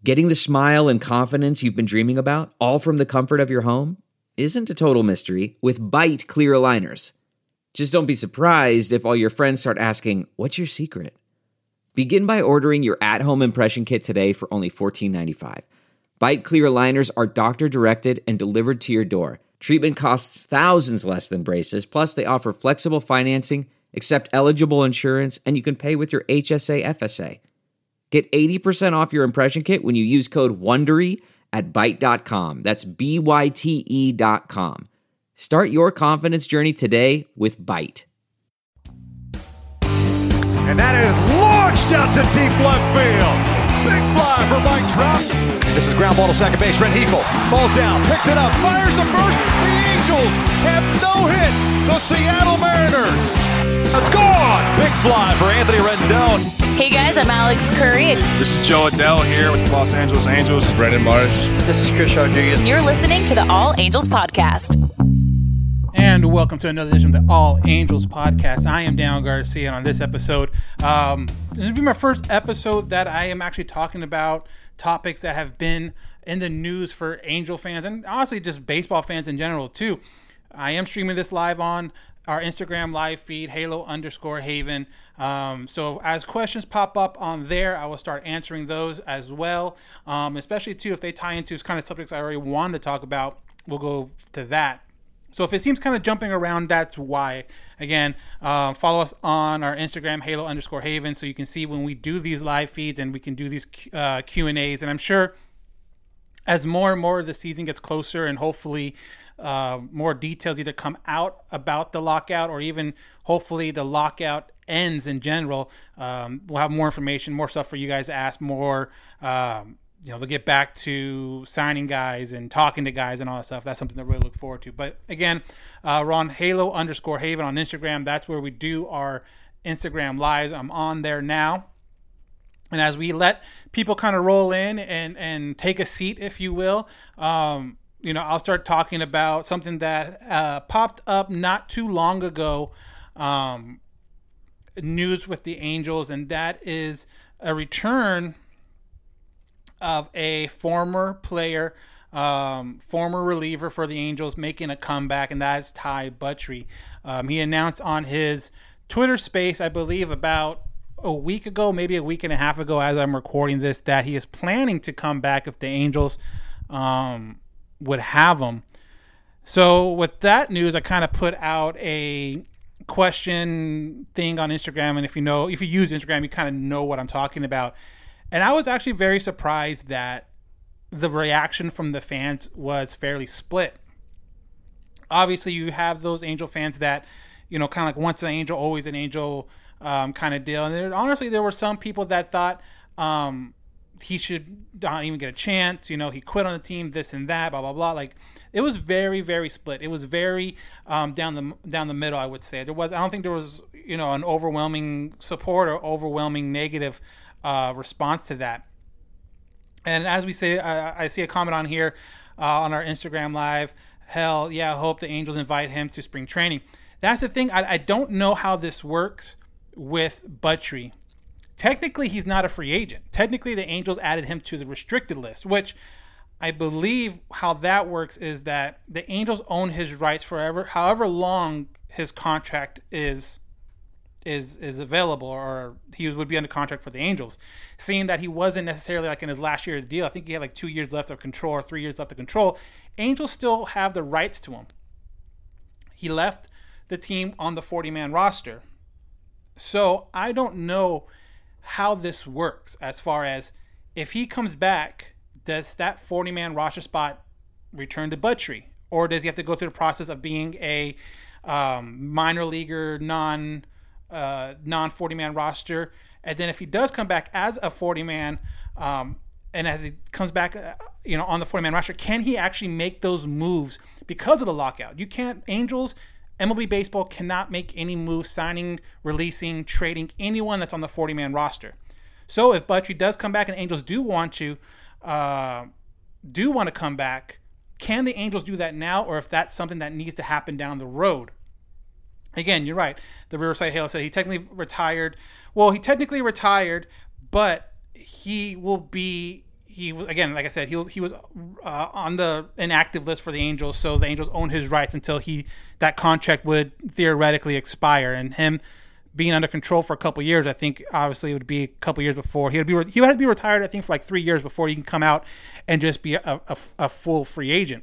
Getting the smile and confidence you've been dreaming about, all from the comfort of your home, isn't a total mystery with Byte clear aligners. Just don't be surprised if all your friends start asking, "What's your secret?" Begin by ordering your at-home impression kit today for only $14.95. Byte clear aligners are doctor-directed and delivered to your door. Treatment costs thousands less than braces, plus they offer flexible financing, accept eligible insurance, and you can pay with your HSA FSA. Get 80% off your impression kit when you use code WONDERY at Byte.com. That's BYTE.com. Start your confidence journey today with Byte. And that is launched out to deep left field. Big fly for Mike Trout. This is ground ball to second base. Rengifo falls down, picks it up, fires the first. The Angels have no hit. The Seattle Mariners. It's gone. Big fly for Anthony Rendon. Hey guys, I'm Alex Curry. This is Joe Adell here with the Los Angeles Angels. This is Brendan Marsh. This is Chris Rodriguez. You're listening to the All Angels Podcast. And welcome to another edition of the All Angels Podcast. I am Dan Garcia, and on this episode, this will be my first episode that I am actually talking about topics that have been in the news for Angel fans and honestly just baseball fans in general too. I am streaming this live on our Instagram live feed, Halo_Haven. So as questions pop up on there, I will start answering those as well. Especially too, if they tie into kind of subjects I already wanted to talk about, we'll go to that. So if it seems kind of jumping around, that's why. Again, follow us on our Instagram, Halo_Haven, so you can see when we do these live feeds and we can do these Q&As. And I'm sure as more and more of the season gets closer and hopefully more details either come out about the lockout or even hopefully the lockout ends in general, we'll have more information, more stuff for you guys to ask, more they'll get back to signing guys and talking to guys and all that stuff. That's something to really look forward to. But again, we're on Halo_Haven on Instagram. That's where we do our Instagram lives. I'm on there now. And as we let people kind of roll in and take a seat, if you will, I'll start talking about something that popped up not too long ago, news with the Angels, and that is a return of a former player, former reliever for the Angels making a comeback, and that is Ty Buttrey. He announced on his Twitter space, I believe about a week ago, maybe a week and a half ago as I'm recording this, that he is planning to come back if the Angels would have him. So with that news, I kind of put out a question thing on Instagram, and if you use Instagram, you kind of know what I'm talking about. And I was actually very surprised that the reaction from the fans was fairly split. Obviously, you have those Angel fans that, kind of like once an Angel, always an Angel kind of deal. And there were some people that thought he should not even get a chance. He quit on the team, this and that, blah, blah, blah. Like, it was very, very split. It was very down the middle, I would say. I don't think there was, an overwhelming support or overwhelming negative response to that. And as we say, I see a comment on here on our Instagram live. Hell yeah, I hope the Angels invite him to spring training. That's the thing. I don't know how this works with Buttrey. Technically, he's not a free agent. Technically, the Angels added him to the restricted list, which I believe how that works is that the Angels own his rights forever, however long his contract is available, or he would be under contract for the Angels. Seeing that he wasn't necessarily like in his last year of the deal, I think he had like 2 years left of control or 3 years left of control. Angels still have the rights to him. He left the team on the 40-man roster. So I don't know how this works as far as if he comes back, does that 40-man roster spot return to Buttrey? Or does he have to go through the process of being a minor leaguer, non-40-man roster? And then if he does come back as a 40-man, and as he comes back, on the 40-man roster, can he actually make those moves because of the lockout? You can't, Angels, MLB Baseball cannot make any moves, signing, releasing, trading anyone that's on the 40-man roster. So if Buttrey does come back and Angels do want to come back, can the Angels do that now, or if that's something that needs to happen down the road? Again, you're right. The Riverside Halo said he technically retired. Well, he technically retired, but he he was, again, like I said, he was on the inactive list for the Angels, so the Angels owned his rights until that contract would theoretically expire, and him being under control for a couple years, I think obviously it would be a couple years before he would have to be retired. I think for like 3 years before he can come out and just be a full free agent.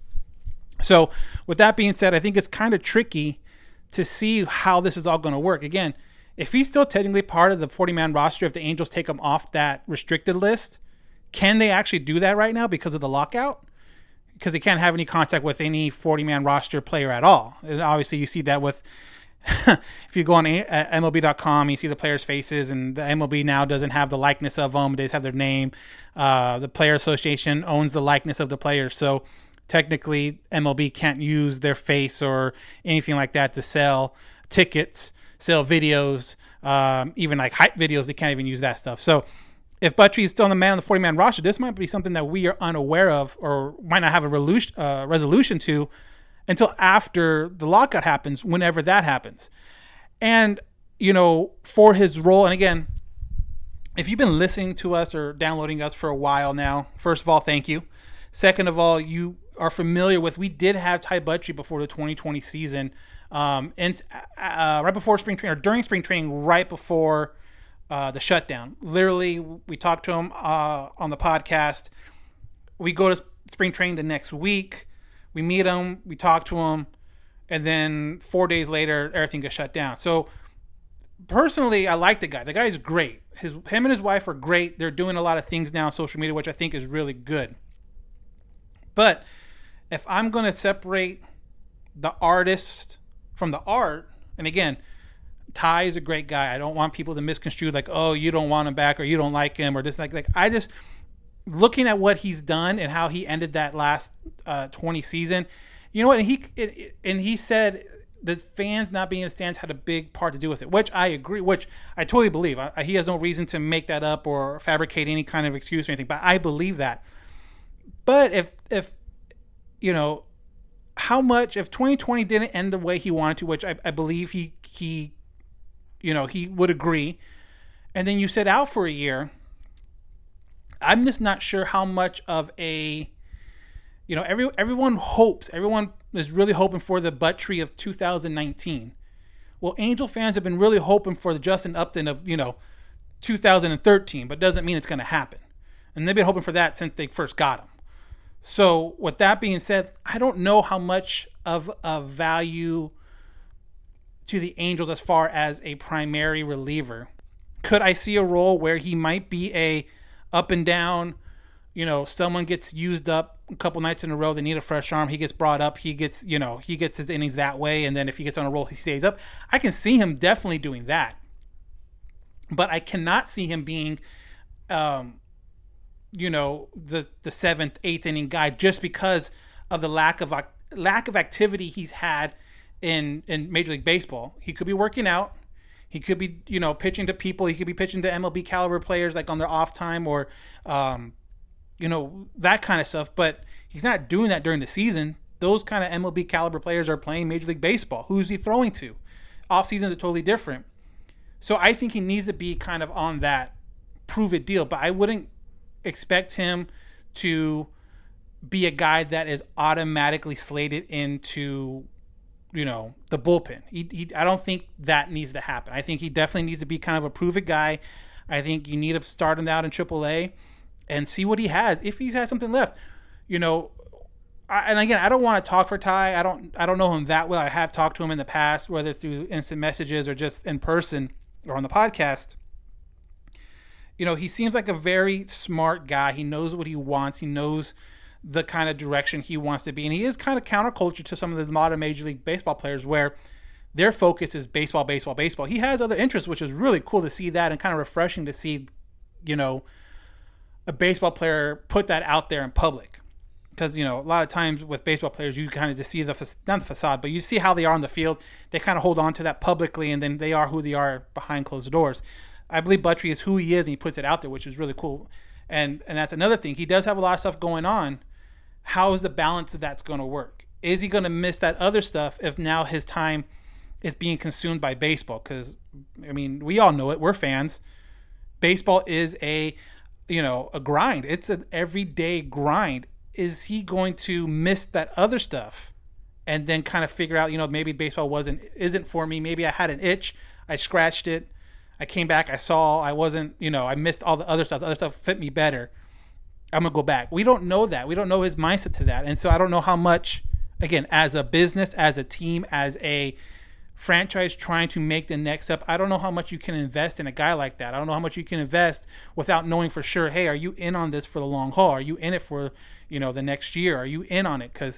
So with that being said, I think it's kind of tricky to see how this is all going to work. Again, if he's still technically part of the 40-man roster, if the Angels take him off that restricted list, can they actually do that right now because of the lockout? Because they can't have any contact with any 40-man roster player at all. And obviously you see that with if you go on MLB.com, you see the players' faces, and the MLB now doesn't have the likeness of them. They just have their name. The Player Association owns the likeness of the players. So technically MLB can't use their face or anything like that to sell tickets, sell videos, even like hype videos. They can't even use that stuff. So if Buttrey is still on the 40-man roster, this might be something that we are unaware of or might not have a resolution to until after the lockout happens, whenever that happens. And, for his role, and again, if you've been listening to us or downloading us for a while now, first of all, thank you. Second of all, you are familiar with, we did have Ty Buttrey before the 2020 season, and right before spring training, or during spring training, right before the shutdown. Literally, we talked to him on the podcast. We go to spring training the next week. We meet him, we talk to him, and then 4 days later, everything gets shut down. So personally, I like the guy. The guy is great. Him and his wife are great. They're doing a lot of things now on social media, which I think is really good. But if I'm going to separate the artist from the art, and again, Ty is a great guy. I don't want people to misconstrue like, oh, you don't want him back or you don't like him or this like I just looking at what he's done and how he ended that last 20 season, you know what? And he said the fans not being in the stands had a big part to do with it, which I agree, which I totally believe. He has no reason to make that up or fabricate any kind of excuse or anything, but I believe that. But if how much, if 2020 didn't end the way he wanted to, which I believe he would agree, and then you sit out for a year, I'm just not sure how much of a, everyone is really hoping for the Buttrey of 2019. Well, Angel fans have been really hoping for the Justin Upton of, 2013, but doesn't mean it's going to happen. And they've been hoping for that since they first got him. So with that being said, I don't know how much of a value to the Angels as far as a primary reliever. Could I see a role where he might be a up and down, someone gets used up a couple nights in a row, they need a fresh arm, he gets brought up, he gets his innings that way, and then if he gets on a roll, he stays up. I can see him definitely doing that. But I cannot see him being, the 7th, 8th inning guy just because of the lack of activity he's had in Major League Baseball. He could be working out. He could be, pitching to people. He could be pitching to MLB caliber players like on their off time or, that kind of stuff. But he's not doing that during the season. Those kind of MLB caliber players are playing Major League Baseball. Who's he throwing to? Off seasons are totally different. So I think he needs to be kind of on that prove it deal. But I wouldn't expect him to be a guy that is automatically slated into the bullpen. I don't think that needs to happen. I think he definitely needs to be kind of a prove it guy. I think you need to start him out in AAA and see what he has. If he has something left, and again, I don't want to talk for Ty. I don't know him that well. I have talked to him in the past, whether through instant messages or just in person or on the podcast. He seems like a very smart guy. He knows what he wants. He knows the kind of direction he wants to be. And he is kind of counterculture to some of the modern Major League Baseball players where their focus is baseball, baseball, baseball. He has other interests, which is really cool to see that and kind of refreshing to see, a baseball player put that out there in public. Because, a lot of times with baseball players, you kind of just see not the facade, but you see how they are on the field. They kind of hold on to that publicly, and then they are who they are behind closed doors. I believe Buttrey is who he is, and he puts it out there, which is really cool. And that's another thing. He does have a lot of stuff going on. How is the balance of that's going to work? Is he going to miss that other stuff if now his time is being consumed by baseball? Because, we all know it. We're fans. Baseball is a a grind. It's an everyday grind. Is he going to miss that other stuff and then kind of figure out, maybe baseball isn't for me. Maybe I had an itch. I scratched it. I came back. I saw I wasn't, I missed all the other stuff. The other stuff fit me better. I'm going to go back. We don't know that. We don't know his mindset to that. And so I don't know how much, again, as a business, as a team, as a franchise trying to make the next step, I don't know how much you can invest in a guy like that. I don't know how much you can invest without knowing for sure, hey, are you in on this for the long haul? Are you in it for, the next year? Are you in on it? Because,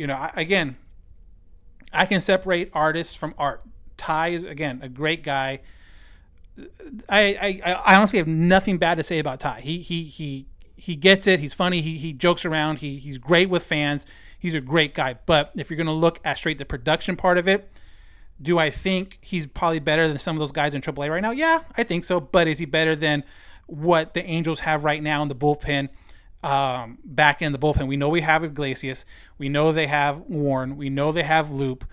I can separate artists from art. Ty is, again, a great guy. I honestly have nothing bad to say about Ty. He gets it. He's funny. He jokes around. He's great with fans. He's a great guy. But if you're going to look at straight the production part of it, do I think he's probably better than some of those guys in AAA right now? Yeah, I think so. But is he better than what the Angels have right now in the bullpen? Back in the bullpen, we know we have Iglesias. We know they have Warren. We know they have Loop.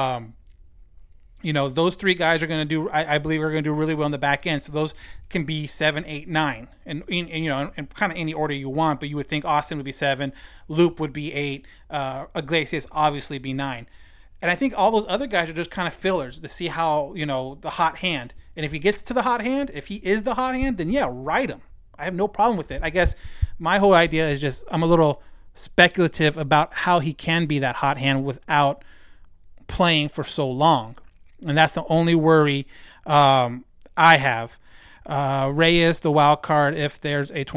Those three guys are going to do, I believe, are going to do really well in the back end. So those can be 7, 8, 9, and in kind of any order you want. But you would think Austin would be 7, Loop would be 8, Iglesias obviously be 9. And I think all those other guys are just kind of fillers to see how, the hot hand. And if he gets to the hot hand, if he is the hot hand, then yeah, ride him. I have no problem with it. I guess my whole idea is just I'm a little speculative about how he can be that hot hand without playing for so long. And that's the only worry I have. Reyes, the wild card, if there's a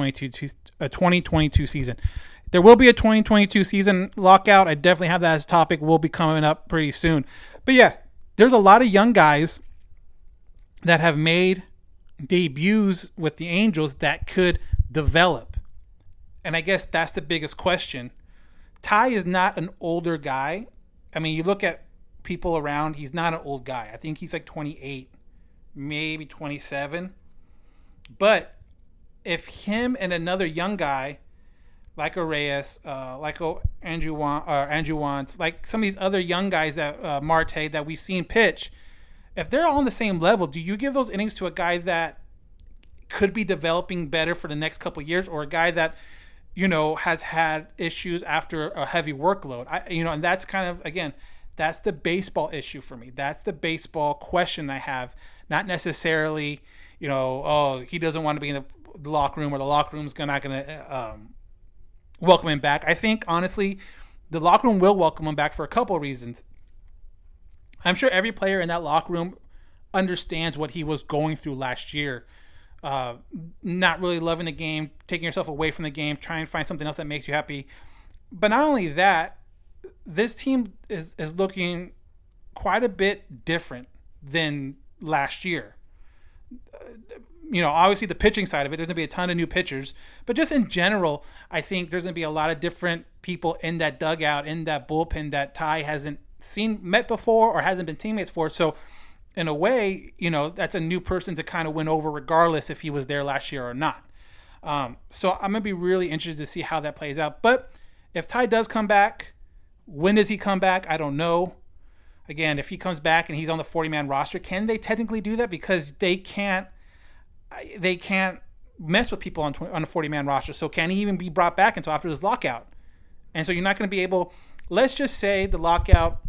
2022 season. There will be a 2022 season lockout. I definitely have that as a topic. Will be coming up pretty soon. But yeah, there's a lot of young guys that have made debuts with the Angels that could develop. And I guess that's the biggest question. Ty is not an older guy. I mean, you look at people around, he's not an old guy. I think he's like 28, maybe 27. But if him and another young guy like a Reyes, like a Andrew Wantz, like some of these other young guys that Marte that we've seen pitch, if they're all on the same level, do you give those innings to a guy that could be developing better for the next couple of years, or a guy that has had issues after a heavy workload? And that's kind of, again, that's the baseball issue for me. That's the baseball question I have. Not necessarily, he doesn't want to be in the locker room, or the locker room's not going to welcome him back. I think, honestly, the locker room will welcome him back for a couple of reasons. I'm sure every player in that locker room understands what he was going through last year. Not really loving the game, taking yourself away from the game, trying to find something else that makes you happy. But not only that, this team is looking quite a bit different than last year. Obviously the pitching side of it, there's going to be a ton of new pitchers. But just in general, I think there's going to be a lot of different people in that dugout, in that bullpen that Ty hasn't met before or hasn't been teammates for. So in a way, that's a new person to kind of win over regardless if he was there last year or not. So I'm going to be really interested to see how that plays out. But if Ty does come back, when does he come back? I don't know. Again, if he comes back and he's on the 40-man roster, can they technically do that? Because they can't mess with people on a 40-man roster. So can he even be brought back until after this lockout? And so you're not going to be able, let's just say the lockout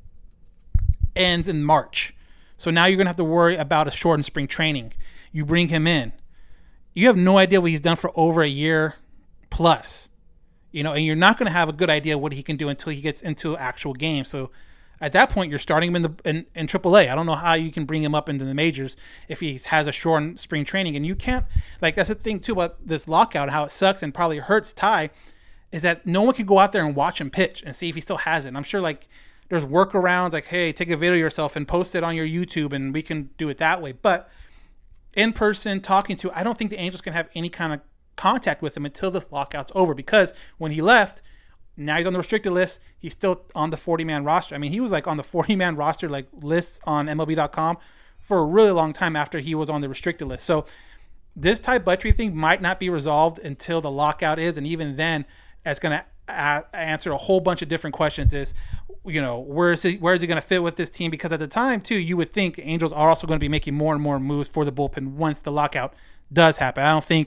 ends in March. So now you're going to have to worry about a shortened spring training. You bring him in. You have no idea what he's done for over a year plus. And you're not going to have a good idea what he can do until he gets into actual games. So at that point, you're starting him in AAA. I don't know how you can bring him up into the majors if he has a shortened spring training. And you can't, that's the thing too about this lockout, how it sucks and probably hurts Ty, is that no one can go out there and watch him pitch and see if he still has it. And I'm sure there's workarounds hey, take a video of yourself and post it on your YouTube and we can do it that way. But in person, talking to, I don't think the Angels can have any kind of contact with him until this lockout's over, because when he left, now he's on the restricted list. He's still on the 40-man roster. I mean, he was on the 40-man roster, lists on MLB.com for a really long time after he was on the restricted list. So this Ty Buttrey thing might not be resolved until the lockout is. And even then, it's going to answer a whole bunch of different questions is, where is he going to fit with this team? Because at the time too, you would think the Angels are also going to be making more and more moves for the bullpen once the lockout does happen. I don't think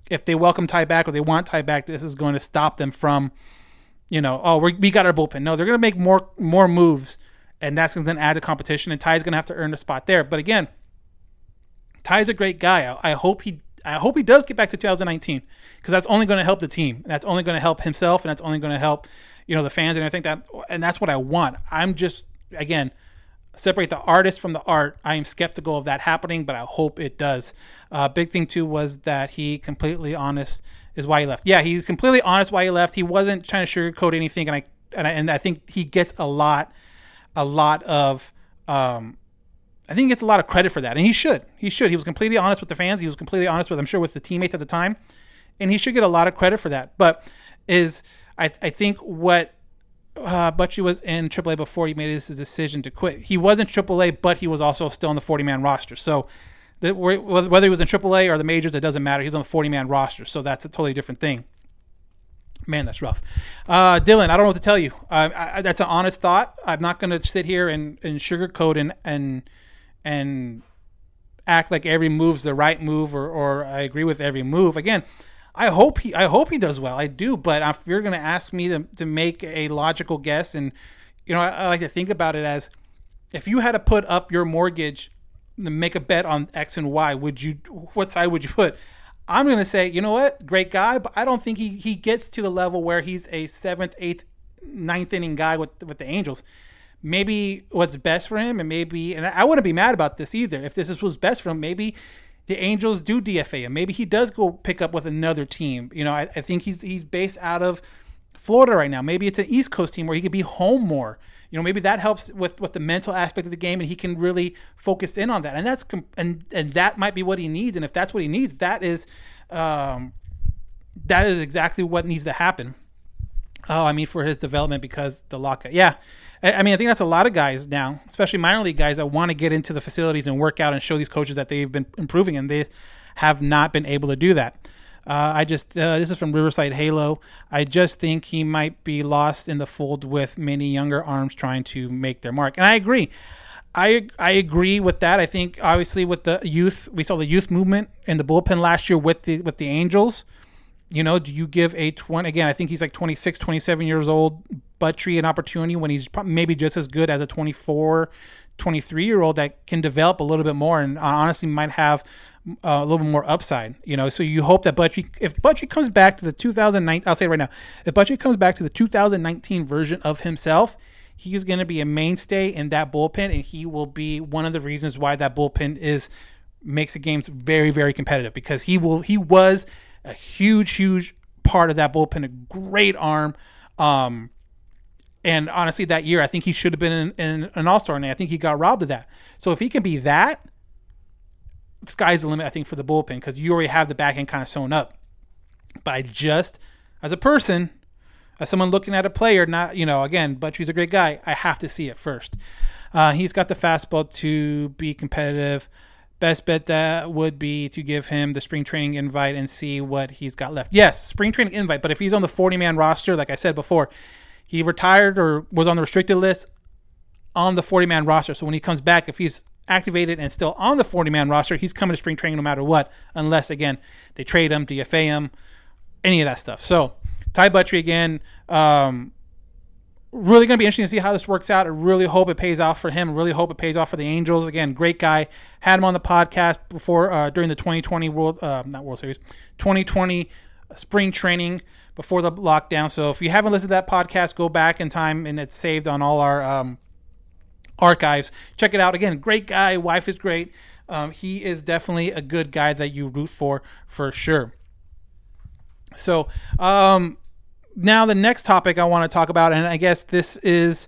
if they welcome Ty back or they want Ty back, this is going to stop them from, we got our bullpen. No, they're going to make more moves, and that's going to then add to competition, and Ty's going to have to earn a spot there. But again, Ty's a great guy. I hope he does get back to 2019, because that's only going to help the team. And that's only going to help himself, and that's only going to help, the fans. And I think that's what I want. I'm just, again, separate the artist from the art. I am skeptical of that happening, but I hope it does. Big thing too was that he completely honest is why he left. Yeah, he was completely honest why he left. He wasn't trying to sugarcoat anything, and I think he gets a lot of I think he gets a lot of credit for that, and he should. He was completely honest with the fans. He was completely honest with, I'm sure, with the teammates at the time, and he should get a lot of credit for that. But I think what Butchie was in AAA before he made his decision to quit. He was in AAA, but he was also still on the 40-man roster. So whether he was in AAA or the majors, it doesn't matter. He's on the 40-man roster, so that's a totally different thing. Man, that's rough. Dylan, I don't know what to tell you. That's an honest thought. I'm not going to sit here and sugarcoat and act like every move's the right move or I agree with every move. Again, I hope he does well. I do, but if you're going to ask me to make a logical guess, and I like to think about it as, if you had to put up your mortgage to make a bet on X and Y, what side would you put? I'm going to say, you know what, great guy, but I don't think he gets to the level where he's a 7th, 8th, 9th inning guy with the Angels. Maybe what's best for him, and I wouldn't be mad about this either. If this was best for him, maybe the Angels do DFA him. Maybe he does go pick up with another team. I think he's based out of Florida right now. Maybe it's an East Coast team where he could be home more. Maybe that helps with the mental aspect of the game, and he can really focus in on that. And that might be what he needs. And if that's what he needs, that is exactly what needs to happen. For his development, because the lockout. Yeah. I think that's a lot of guys now, especially minor league guys, that want to get into the facilities and work out and show these coaches that they've been improving, and they have not been able to do that. This is from Riverside Halo. I just think he might be lost in the fold with many younger arms trying to make their mark. And I agree. I agree with that. I think obviously with the youth, we saw the youth movement in the bullpen last year with the Angels. Do you give again, I think he's like 26, 27 years old, Buttrey, an opportunity when he's maybe just as good as a 24, 23-year-old that can develop a little bit more and honestly might have a little bit more upside, So you hope that if Buttrey comes back to the 2019, I'll say it right now, if Buttrey comes back to the 2019 version of himself, he's going to be a mainstay in that bullpen, and he will be one of the reasons why that bullpen makes the games very, very competitive, because he was a huge part of that bullpen, a great arm. And honestly, that year, I think he should have been in an all-star, and I think he got robbed of that. So if he can be that, the sky's the limit, I think, for the bullpen, because you already have the back end kind of sewn up. But I just, as a person, as someone looking at a player, not, again, Buttrey's a great guy, I have to see it first. He's got the fastball to be competitive. Best bet that would be to give him the spring training invite and see what he's got left. Yes, spring training invite, but if he's on the 40-man roster, like I said before, he retired or was on the restricted list on the 40-man roster. So when he comes back, if he's activated and still on the 40-man roster, he's coming to spring training no matter what, unless, again, they trade him, DFA him, any of that stuff. So Ty Buttrey, again, really going to be interesting to see how this works out. I really hope it pays off for him. I really hope it pays off for the Angels. Again, great guy. Had him on the podcast before during the 2020 2020 spring training before the lockdown. So if you haven't listened to that podcast, go back in time, and it's saved on all our archives. Check it out. Again, great guy. Wife is great. He is definitely a good guy that you root for sure. So, now the next topic I want to talk about, and I guess this is,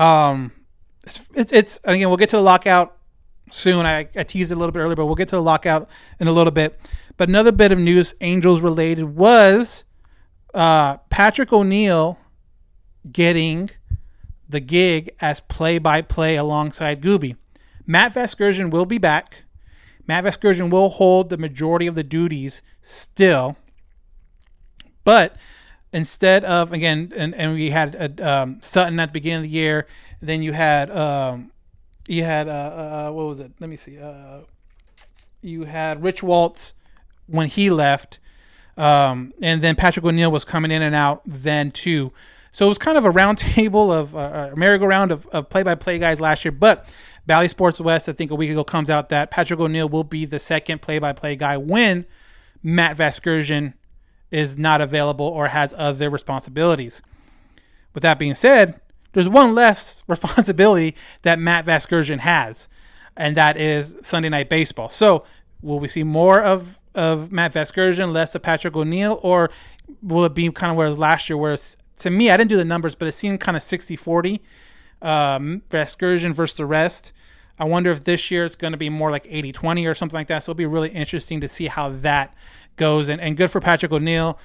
it's again, we'll get to the lockout soon. I teased it a little bit earlier, but we'll get to the lockout in a little bit. But another bit of news, Angels related, was Patrick O'Neill getting the gig as play-by-play alongside Gooby. Matt Vasgersian will be back. Matt Vasgersian will hold the majority of the duties still, but instead of, again, and we had Sutton at the beginning of the year, then you had what was it? Let me see. You had Rich Waltz when he left. And then Patrick O'Neal was coming in and out then too. So it was kind of a round table of a merry-go-round of play-by-play guys last year. But Bally Sports West, I think a week ago, comes out that Patrick O'Neal will be the second play-by-play guy when Matt Vasgersian is not available or has other responsibilities. With that being said, there's one less responsibility that Matt Vasgersian has, and that is Sunday Night Baseball. So will we see more of Matt Vasgersian, less of Patrick O'Neal, or will it be kind of where it was last year, where it's, to me, I didn't do the numbers, but it seemed kind of 60-40, Vasgersian versus the rest. I wonder if this year it's going to be more like 80-20 or something like that. So it'll be really interesting to see how that goes. And good for Patrick O'Neal.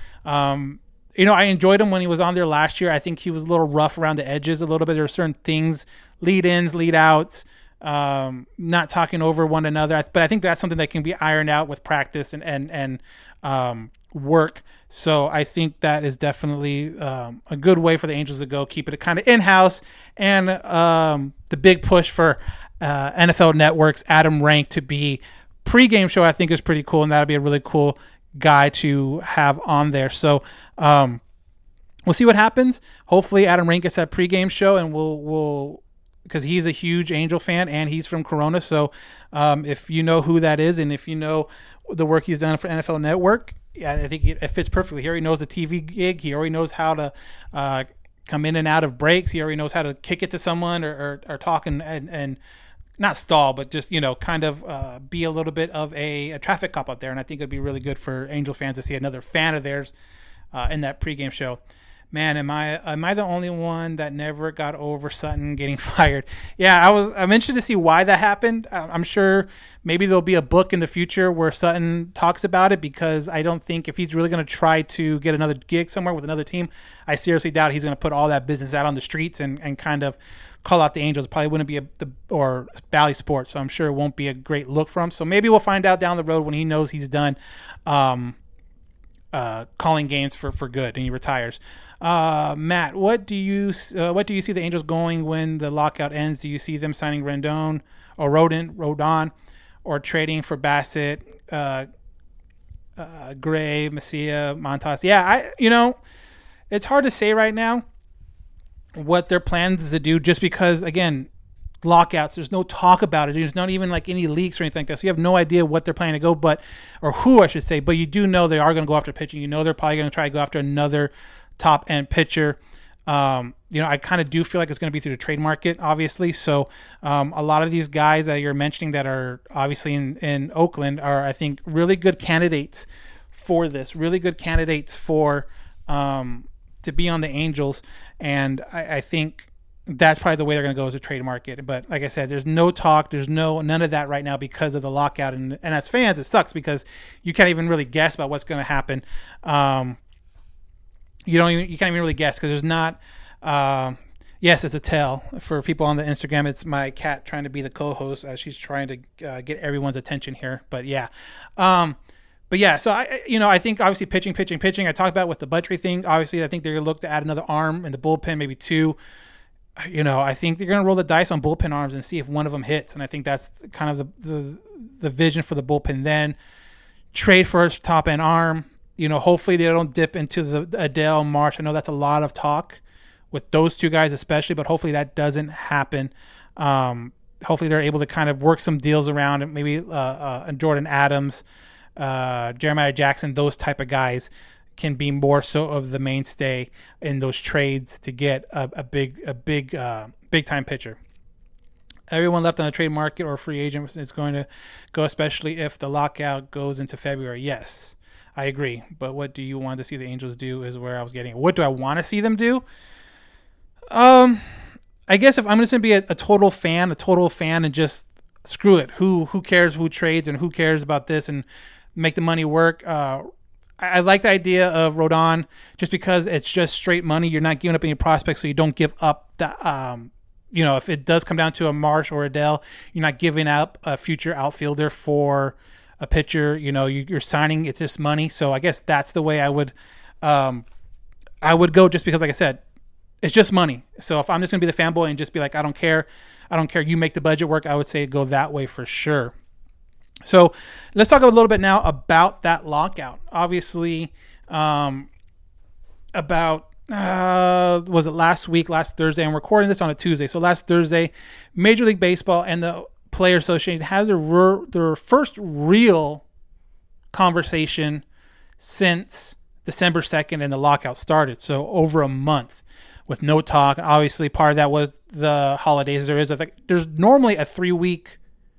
I enjoyed him when he was on there last year. I think he was a little rough around the edges a little bit. There are certain things, lead-ins, lead-outs, not talking over one another. But I think that's something that can be ironed out with practice and work. So I think that is definitely a good way for the Angels to go, keep it kind of in-house. And the big push for NFL Network's Adam Rank to be pregame show, I think, is pretty cool, and that'll be a really cool guy to have on there. So we'll see what happens. Hopefully Adam Rank gets that pregame show, and we'll because he's a huge Angel fan and he's from Corona. So if you know who that is and if you know the work he's done for NFL Network, yeah, I think it fits perfectly. He already knows the TV gig. He already knows how to come in and out of breaks. He already knows how to kick it to someone or talk and not stall, but just, kind of be a little bit of a traffic cop out there. And I think it'd be really good for Angel fans to see another fan of theirs in that pregame show. Man, am I the only one that never got over Sutton getting fired? Yeah, I'm interested to see why that happened. I'm sure maybe there'll be a book in the future where Sutton talks about it, because I don't think if he's really going to try to get another gig somewhere with another team, I seriously doubt he's going to put all that business out on the streets and kind of call out the Angels. It probably wouldn't be or Bally Sports, so I'm sure it won't be a great look for him. So maybe we'll find out down the road when he knows he's done calling games for good and he retires. Matt, what do you see the Angels going when the lockout ends? Do you see them signing Rodon, or trading for Bassett, Gray, Messia, Montas? Yeah, it's hard to say right now what their plans is to do, just because, again, lockouts, there's no talk about it. There's not even like any leaks or anything like that. So you have no idea what they're planning to go, or who I should say, but you do know they are going to go after pitching. They're probably going to try to go after another top end pitcher. I kind of do feel like it's going to be through the trade market, obviously. So a lot of these guys that you're mentioning that are obviously in Oakland are, I think, really good candidates for this, really good candidates for to be on the Angels. And I think that's probably the way they're going to go, is a trade market. But like I said, there's no talk. There's none of that right now because of the lockout. And as fans, it sucks because you can't even really guess about what's going to happen. You can't even really guess because there's not. Yes, it's a tell for people on the Instagram. It's my cat trying to be the co-host as she's trying to get everyone's attention here. But yeah. So I think obviously pitching. I talked about with the Buttrey thing. Obviously, I think they're going to look to add another arm in the bullpen, maybe two. I think they're going to roll the dice on bullpen arms and see if one of them hits. And I think that's kind of the vision for the bullpen. Then trade for a top end arm. Hopefully they don't dip into the Adele, Marsh. I know that's a lot of talk with those two guys especially, but hopefully that doesn't happen. Hopefully they're able to kind of work some deals around, and maybe Jordan Adams, Jeremiah Jackson, those type of guys can be more so of the mainstay in those trades to get a big time pitcher. Everyone left on the trade market or free agent is going to go, especially if the lockout goes into February. Yes, I agree. But what do you want to see the Angels do is where I was getting. What do I want to see them do? I guess if I'm just going to be a total fan and just screw it. Who cares who trades and who cares about this and make the money work? I like the idea of Rodon just because it's just straight money. You're not giving up any prospects, so you don't give up the if it does come down to a Marsh or Adele, you're not giving up a future outfielder for a pitcher. You're signing, it's just money. So I guess that's the way I would go, just because, like I said, it's just money. So if I'm just going to be the fanboy and just be like, I don't care, you make the budget work, I would say go that way for sure. So let's talk a little bit now about that lockout. Obviously, was it last Thursday? I'm recording this on a Tuesday. So last Thursday, Major League Baseball and the Players Association has their first real conversation since December 2nd and the lockout started. So over a month with no talk. Obviously, part of that was the holidays. There's normally a 3-week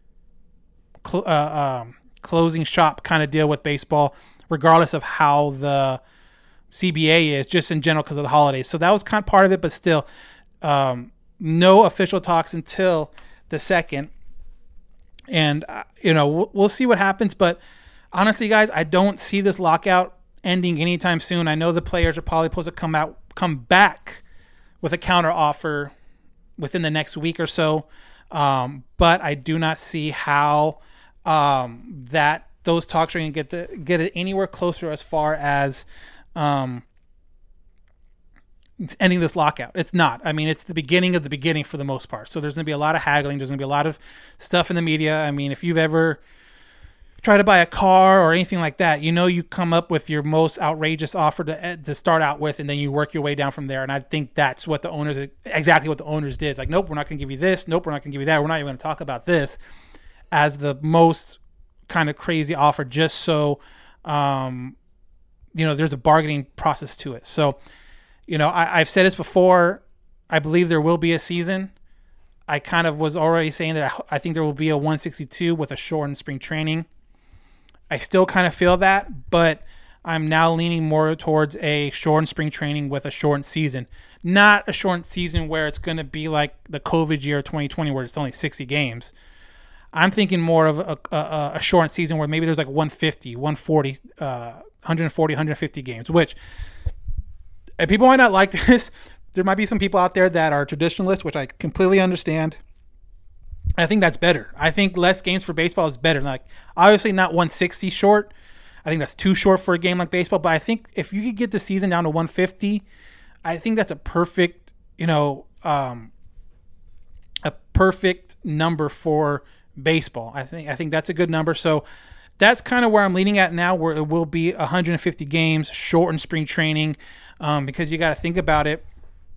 closing shop kind of deal with baseball, regardless of how the CBA is, just in general because of the holidays. So that was kind of part of it, but still, no official talks until the 2nd. And, we'll see what happens. But honestly, guys, I don't see this lockout ending anytime soon. I know the players are probably supposed to come back with a counter offer within the next week or so. But I do not see how that those talks are going to get it anywhere closer as far as ending this lockout. It's not. I mean, it's the beginning of the beginning for the most part. So there's going to be a lot of haggling. There's going to be a lot of stuff in the media. I mean, if you've ever tried to buy a car or anything like that, you come up with your most outrageous offer to start out with, and then you work your way down from there. And I think that's what exactly what the owners did. Like, nope, we're not going to give you this. Nope, we're not going to give you that. We're not even going to talk about this as the most kind of crazy offer, just so, there's a bargaining process to it. So, I've said this before. I believe there will be a season. I kind of was already saying that I think there will be a 162 with a shortened spring training. I still kind of feel that, but I'm now leaning more towards a shortened spring training with a shortened season. Not a shortened season where it's going to be like the COVID year 2020 where it's only 60 games. I'm thinking more of a shortened season where maybe there's like 150, 140, 140, 150 games, which people might not like this. There might be some people out there that are traditionalists, which I completely understand. I think that's better. I think less games for baseball is better. Like, obviously not 160 short. I think that's too short for a game like baseball. But I think if you could get the season down to 150, I think that's a perfect, a perfect number for baseball. I think that's a good number. So that's kind of where I'm leaning at now, where it will be 150 games, shortened spring training, because you got to think about it.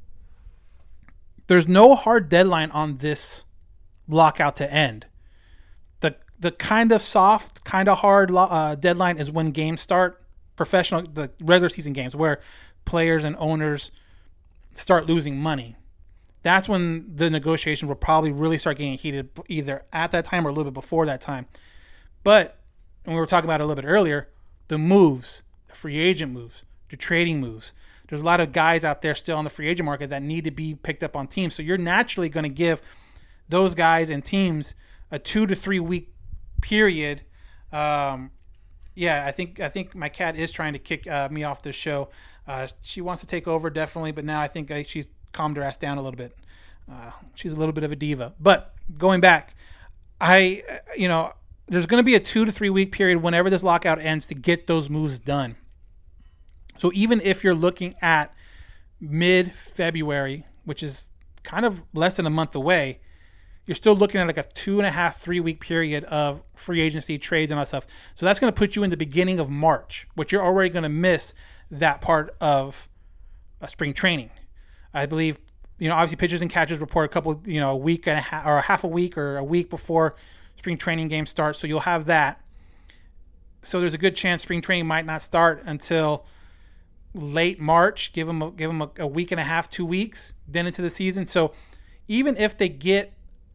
There's no hard deadline on this lockout to end. The kind of soft, kind of hard deadline is when games start, the regular season games, where players and owners start losing money. That's when the negotiations will probably really start getting heated, either at that time or a little bit before that time. But, and we were talking about it a little bit earlier, the moves, the free agent moves, the trading moves. There's a lot of guys out there still on the free agent market that need to be picked up on teams. So you're naturally going to give those guys and teams a 2 to 3 week period. I think my cat is trying to kick me off this show. She wants to take over, definitely, but now I think she's calmed her ass down a little bit. She's a little bit of a diva. But going back, there's going to be a 2 to 3 week period whenever this lockout ends to get those moves done. So even if you're looking at mid-February, which is kind of less than a month away, you're still looking at like a 2.5, 3 week period of free agency trades and all that stuff. So that's going to put you in the beginning of March, which you're already going to miss that part of spring training. I believe, obviously pitchers and catchers report a week and a half or half a week or a week before spring training games start. So you'll have that. So there's a good chance spring training might not start until late March. Give them a week and a half, 2 weeks, then into the season. So even if they get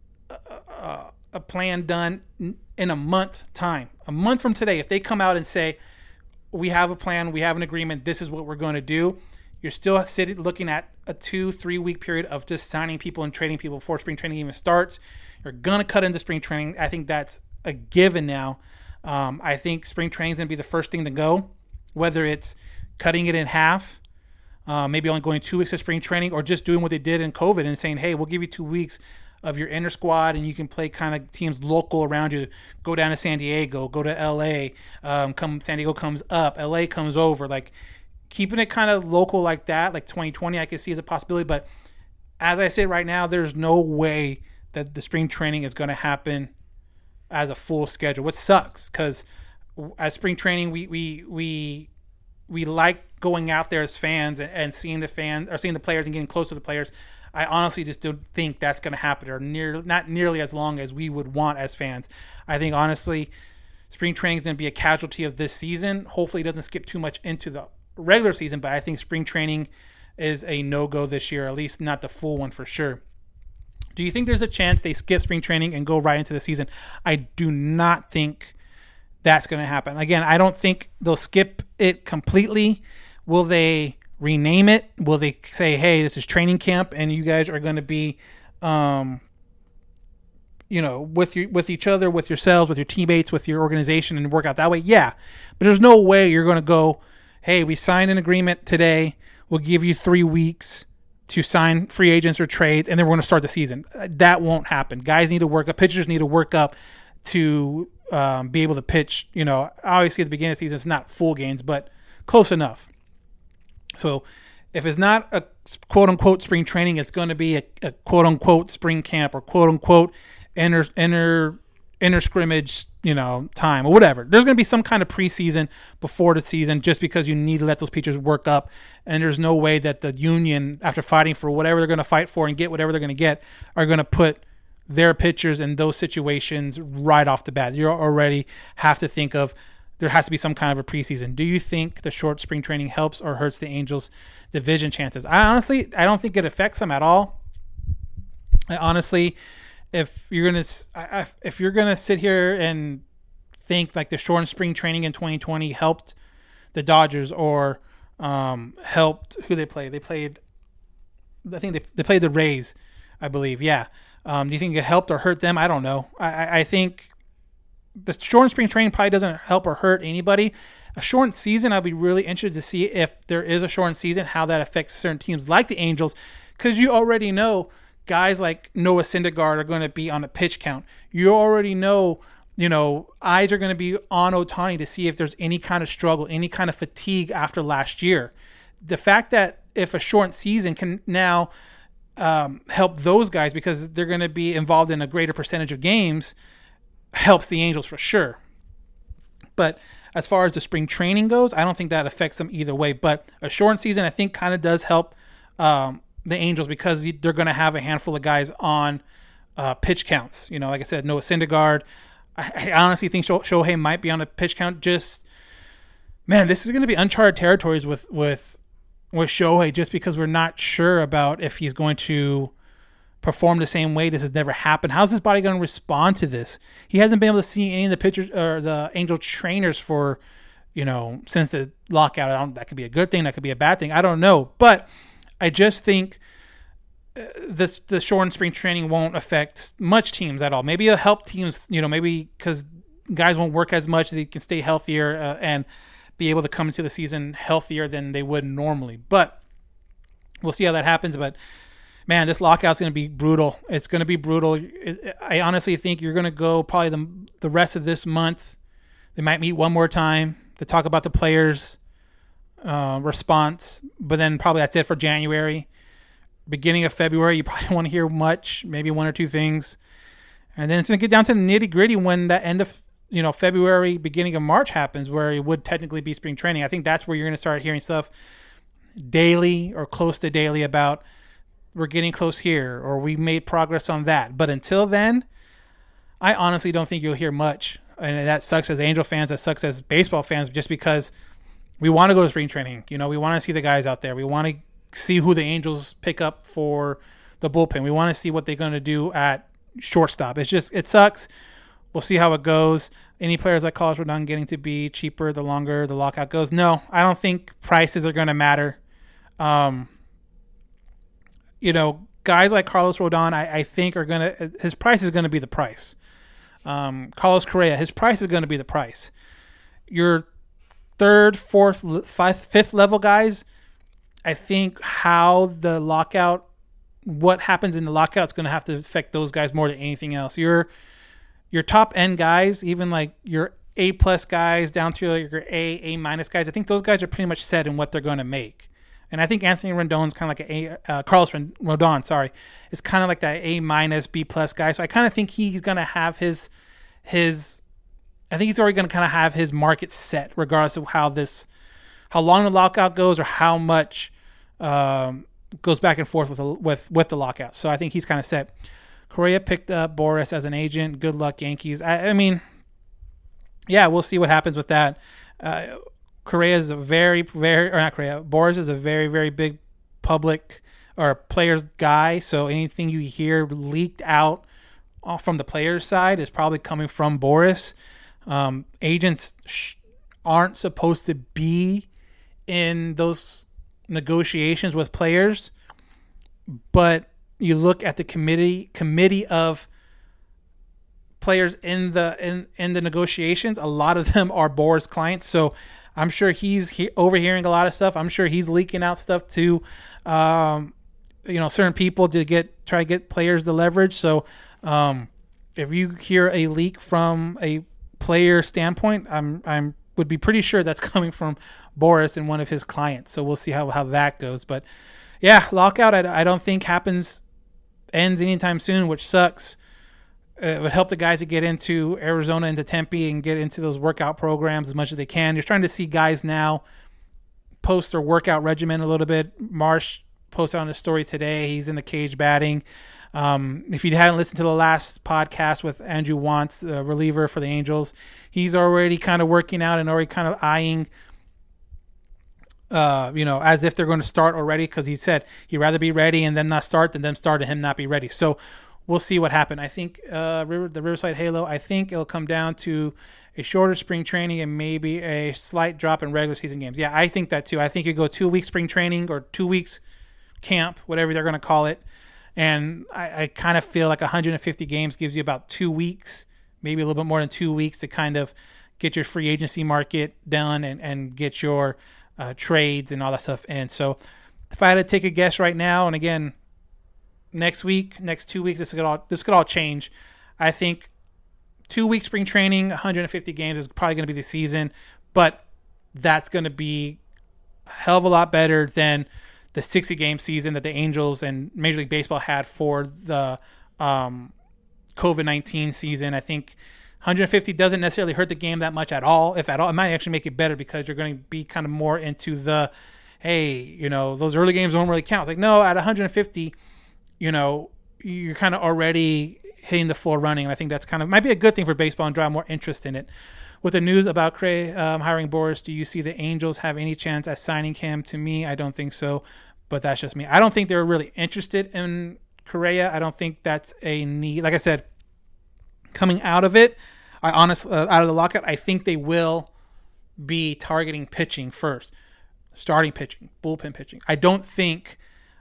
a plan done in a month time, a month from today, if they come out and say, we have a plan, we have an agreement, this is what we're going to do, you're still looking at a 2-3 week period of just signing people and trading people before spring training even starts. You're going to cut into spring training. I think that's a given now. I think spring training is going to be the first thing to go, whether it's cutting it in half, maybe only going 2 weeks of spring training, or just doing what they did in COVID and saying, hey, we'll give you 2 weeks of your inner squad and you can play kind of teams local around you. Go down to San Diego, go to LA, San Diego comes up, LA comes over. Like, keeping it kind of local like that, like 2020, I can see as a possibility. But as I say right now, there's no way that the spring training is going to happen as a full schedule, which sucks because as spring training, we like going out there as fans and seeing the players and getting close to the players. I honestly just don't think that's going to happen, or not nearly as long as we would want as fans. I think honestly, spring training is going to be a casualty of this season. Hopefully, it doesn't skip too much into the regular season, but I think spring training is a no-go this year, at least not the full one for sure. Do you think there's a chance they skip spring training and go right into the season? I do not think that's going to happen. Again, I don't think they'll skip it completely. Will they rename it? Will they say, hey, this is training camp and you guys are going to be, with each other, with yourselves, with your teammates, with your organization and work out that way? Yeah. But there's no way you're going to go, hey, we signed an agreement today. We'll give you 3 weeks to sign free agents or trades, and then we're going to start the season. That won't happen. Guys need to work up. Pitchers need to work up to be able to pitch. Obviously at the beginning of the season, it's not full games, but close enough. So if it's not a quote-unquote spring training, it's going to be a quote-unquote spring camp or quote-unquote inter scrimmage, time or whatever. There's going to be some kind of preseason before the season just because you need to let those pitchers work up. And there's no way that the union, after fighting for whatever they're going to fight for and get whatever they're going to get, are going to put their pitchers in those situations right off the bat. You already have to think of there has to be some kind of a preseason. Do you think the short spring training helps or hurts the Angels' division chances? I don't think it affects them at all. If you're gonna sit here and think like the short spring training in 2020 helped the Dodgers or helped who they played. They played the Rays, I believe. Yeah. Do you think it helped or hurt them? I don't know. I think the short spring training probably doesn't help or hurt anybody. A shortened season, I'd be really interested to see if there is a shortened season, how that affects certain teams like the Angels, because you already know guys like Noah Syndergaard are going to be on a pitch count. You already know, eyes are going to be on Ohtani to see if there's any kind of struggle, any kind of fatigue after last year. The fact that if a short season can now help those guys because they're going to be involved in a greater percentage of games helps the Angels for sure. But as far as the spring training goes, I don't think that affects them either way. But a short season, I think, kind of does help the Angels because they're going to have a handful of guys on pitch counts. Like I said, Noah Syndergaard. I honestly think Shohei might be on a pitch count. This is going to be uncharted territories with Shohei just because we're not sure about if he's going to perform the same way. This has never happened. How's his body going to respond to this? He hasn't been able to see any of the pitchers or the Angel trainers for, since the lockout. That could be a good thing. That could be a bad thing. I don't know. But I just think the shortened spring training won't affect much teams at all. Maybe it'll help teams, maybe because guys won't work as much. They can stay healthier and be able to come into the season healthier than they would normally. But we'll see how that happens. But man, this lockout's going to be brutal. It's going to be brutal. I honestly think you're going to go probably the rest of this month. They might meet one more time to talk about the players' response, but then probably that's it for January. Beginning of February, you probably want to hear much, maybe one or two things. And then it's going to get down to the nitty-gritty when that end of February, beginning of March happens, where it would technically be spring training. I think that's where you're going to start hearing stuff daily or close to daily about we're getting close here or we made progress on that. But until then, I honestly don't think you'll hear much. And that sucks as Angel fans. That sucks as baseball fans just because we want to go to spring training. We want to see the guys out there. We want to see who the Angels pick up for the bullpen. We want to see what they're going to do at shortstop. It sucks. We'll see how it goes. Any players like Carlos Rodon getting to be cheaper the longer the lockout goes? No, I don't think prices are going to matter. Guys like Carlos Rodon, I think his price is going to be the price. Carlos Correa, his price is going to be the price. Your third, fourth, fifth level guys, I think what happens in the lockout is going to have to affect those guys more than anything else. Your top end guys, even like your A+ guys down to your A- guys, I think those guys are pretty much set in what they're going to make. And I think Anthony Rendon's kind of like Carlos Rodon, is kind of like that A-, B+ guy. So I kind of think he's going to have his I think he's already going to kind of have his market set, regardless of how long the lockout goes or how much goes back and forth with the lockout. So I think he's kind of set. Correa picked up Boris as an agent. Good luck, Yankees. I mean, yeah, we'll see what happens with that. Correa is Boris is a very, very big public or players guy. So anything you hear leaked out from the players' side is probably coming from Boris. Agents aren't supposed to be in those negotiations with players, but you look at the committee of players in the negotiations. A lot of them are Boris clients, so I'm sure he's overhearing a lot of stuff. I'm sure he's leaking out stuff to certain people to try to get players to leverage. So if you hear a leak from a player standpoint, I'm would be pretty sure that's coming from Boris and one of his clients. So we'll see how that goes. But yeah, lockout I don't think ends anytime soon, which sucks. It would help the guys to get into Arizona, into Tempe, and get into those workout programs as much as they can. You're trying to see guys now post their workout regimen a little bit. Marsh posted on his story today. He's in the cage batting. If you hadn't listened to the last podcast with Andrew Wantz, the reliever for the Angels, he's already kind of working out and already kind of eyeing, as if they're going to start already, because he said he'd rather be ready and then not start than them start and him not be ready. So we'll see what happens. I think the Riverside Halo, I think it'll come down to a shorter spring training and maybe a slight drop in regular season games. Yeah, I think that too. I think you go 2 weeks spring training or 2 weeks camp, whatever they're going to call it. And I kind of feel like 150 games gives you about 2 weeks, maybe a little bit more than 2 weeks to kind of get your free agency market done and get your trades and all that stuff. And so if I had to take a guess right now, and again, next 2 weeks, this could all change. I think 2 weeks spring training, 150 games is probably going to be the season, but that's going to be a hell of a lot better than the 60-game season that the Angels and Major League Baseball had for the COVID-19 season. I think 150 doesn't necessarily hurt the game that much at all. If at all, it might actually make it better because you're going to be kind of more into the, hey, those early games don't really count. It's like, no, at 150, you're kind of already hitting the floor running. And I think that's might be a good thing for baseball and drive more interest in it. With the news about Cray hiring Boris, do you see the Angels have any chance at signing him? To me, I don't think so, but that's just me. I don't think they're really interested in Correa. I don't think that's a need. Like I said, coming out of it, out of the lockout, I think they will be targeting pitching first, starting pitching, bullpen pitching. I don't think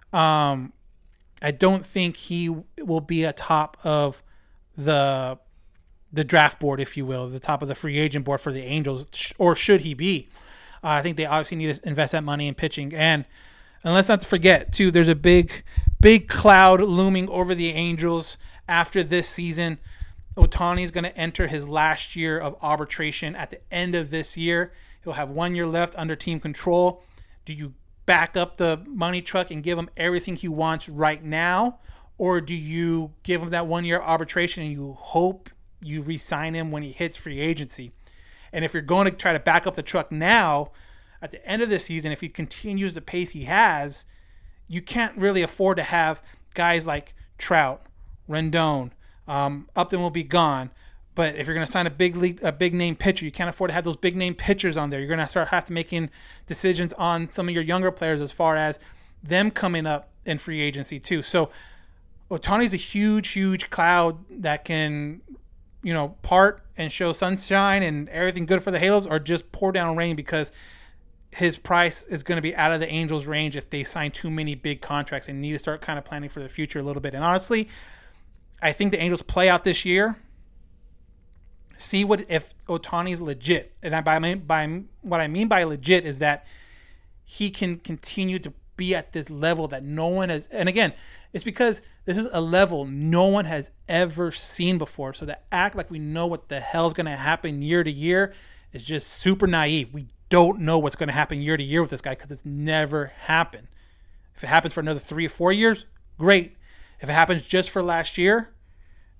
he will be atop of the draft board, if you will, the top of the free agent board for the Angels, or should he be? I think they obviously need to invest that money in pitching. And let's not forget, too, there's a big cloud looming over the Angels after this season. Ohtani is going to enter his last year of arbitration at the end of this year. He'll have 1 year left under team control. Do you back up the money truck and give him everything he wants right now? Or do you give him that 1 year arbitration and you hope you re-sign him when he hits free agency? And if you're going to try to back up the truck now, at the end of the season, if he continues the pace he has, you can't really afford to have guys like Trout, Rendon, Upton will be gone. But if you're going to sign a big name pitcher, you can't afford to have those big name pitchers on there. You're going to have to making decisions on some of your younger players as far as them coming up in free agency too. So Ohtani's a huge cloud that can part and show sunshine and everything good for the Halos, or just pour down rain because his price is going to be out of the Angels' range if they sign too many big contracts and need to start kind of planning for the future a little bit. And honestly, I think the Angels play out this year, see if Ohtani's legit. And what I mean by legit is that he can continue to be at this level that no one has. And again, it's because this is a level no one has ever seen before. So to act like we know what the hell's going to happen year to year is just super naive. We don't know what's going to happen year to year with this guy because it's never happened. If it happens for another 3 or 4 years, great. If it happens just for last year,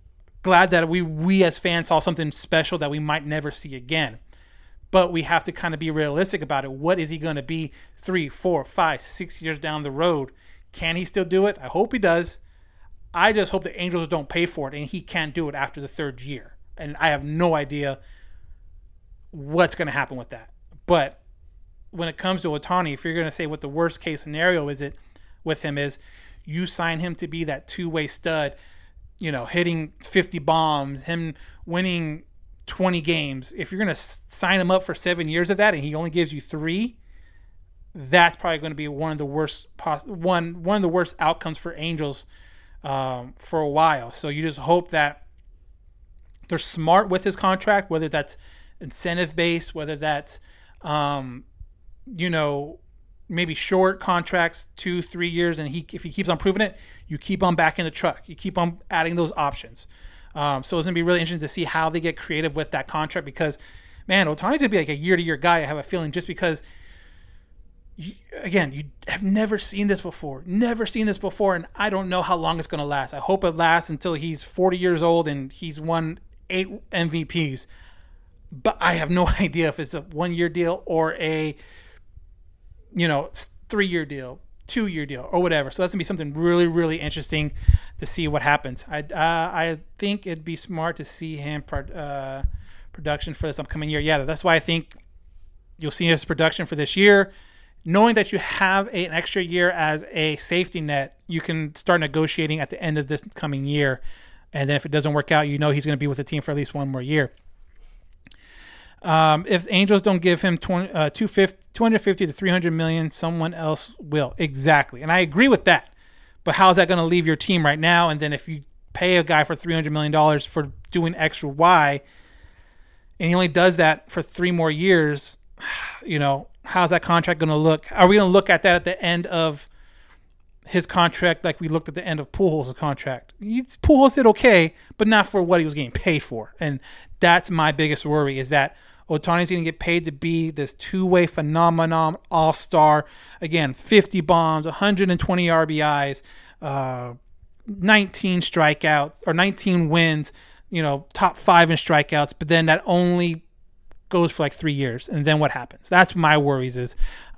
glad that we as fans saw something special that we might never see again. But we have to kind of be realistic about it. What is he going to be 3, 4, 5, 6 years down the road? Can he still do it? I hope he does. I just hope the Angels don't pay for it and he can't do it after the 3rd year. And I have no idea what's going to happen with that. But when it comes to Ohtani, if you're going to say what the worst case scenario is it with him is, you sign him to be that two-way stud, hitting 50 bombs, him winning 20 games. If you're going to sign him up for 7 years of that and he only gives you 3, that's probably going to be one of the worst one of the worst outcomes for Angels for a while. So you just hope that they're smart with his contract, whether that's incentive based, whether that's maybe short contracts, 2-3 years, and if he keeps on proving it, you keep on backing the truck. You keep on adding those options. So it's going to be really interesting to see how they get creative with that contract because, man, Ohtani's going to be like a year-to-year guy, I have a feeling, just because, you have never seen this before. And I don't know how long it's going to last. I hope it lasts until he's 40 years old and he's won 8 MVPs. But I have no idea if it's a 1-year deal or a 3-year deal, 2-year deal, or whatever. So that's gonna be something really, really interesting to see what happens. I think it'd be smart to see him production for this upcoming year. Yeah, that's why I think you'll see his production for this year. Knowing that you have an extra year as a safety net, you can start negotiating at the end of this coming year. And then if it doesn't work out, he's going to be with the team for at least 1 more year. If the Angels don't give him $250 to $300 million, someone else will. Exactly. And I agree with that. But how is that going to leave your team right now? And then if you pay a guy for $300 million for doing extra Y, and he only does that for 3 more years, how's that contract going to look? Are we going to look at that at the end of his contract like we looked at the end of Pujols' contract? Pujols did okay, but not for what he was getting paid for. And that's my biggest worry, is that Ohtani's going to get paid to be this two-way phenomenon, all-star. Again, 50 bombs, 120 RBIs, 19 strikeouts, or 19 wins, top 5 in strikeouts, but then that only goes for like 3 years. And then what happens? That's my worries is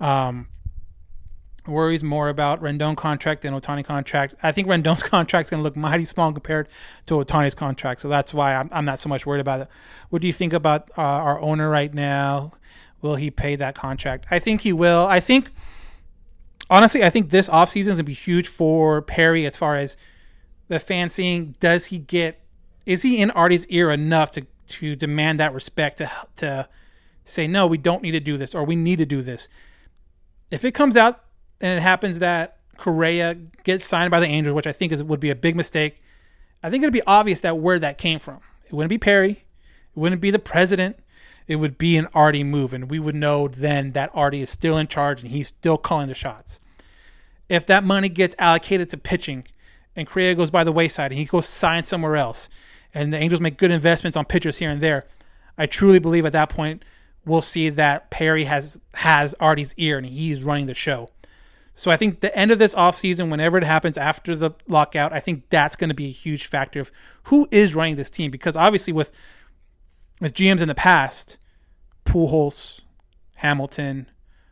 worries more about Rendon contract than Ohtani contract. I think Rendon's contract is going to look mighty small compared to Ohtani's contract. So that's why I'm not so much worried about it. What do you think about our owner right now? Will he pay that contract? I think he will. Honestly, I think this offseason is going to be huge for Perry as far as the fan seeing, is he in Artie's ear enough to demand that respect to say, no, we don't need to do this, or we need to do this. If it comes out and it happens that Correa gets signed by the Angels, which I think would be a big mistake, I think it'd be obvious that where that came from. It wouldn't be Perry. It wouldn't be the president. It would be an Artie move, and we would know then that Artie is still in charge and he's still calling the shots. If that money gets allocated to pitching and Correa goes by the wayside and he goes sign somewhere else and the Angels make good investments on pitchers here and there, I truly believe at that point we'll see that Perry has Artie's ear and he's running the show. So I think the end of this offseason, whenever it happens after the lockout, I think that's going to be a huge factor of who is running this team. Because obviously with GMs in the past, Pujols, Hamilton,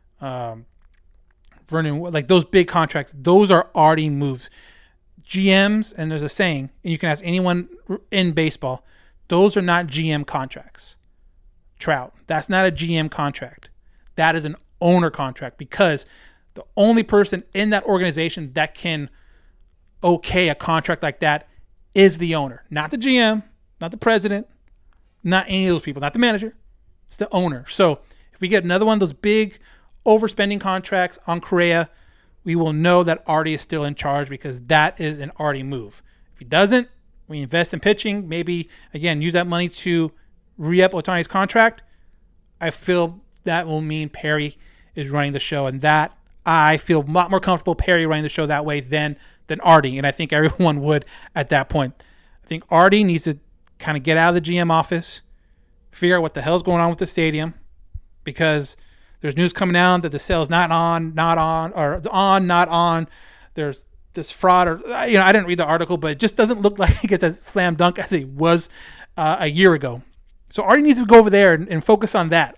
Vernon, like those big contracts, those are Artie moves. GMs, and there's a saying, and you can ask anyone in baseball, those are not GM contracts. Trout, that's not a GM contract. That is an owner contract, because the only person in that organization that can okay a contract like that is the owner. Not the GM, not the president, not any of those people, not the manager. It's the owner. So if we get another one of those big overspending contracts on Correa, we will know that Artie is still in charge, because that is an Artie move. If he doesn't, we invest in pitching, maybe, again, use that money to re-up Ohtani's contract. I feel that will mean Perry is running the show, and that I feel a lot more comfortable Perry running the show that way than Artie, and I think everyone would at that point. I think Artie needs to kind of get out of the GM office, figure out what the hell's going on with the stadium, because there's news coming out that the sale's not on. There's this fraud, or I didn't read the article, but it just doesn't look like it's as slam dunk as it was a year ago. So Artie needs to go over there and focus on that.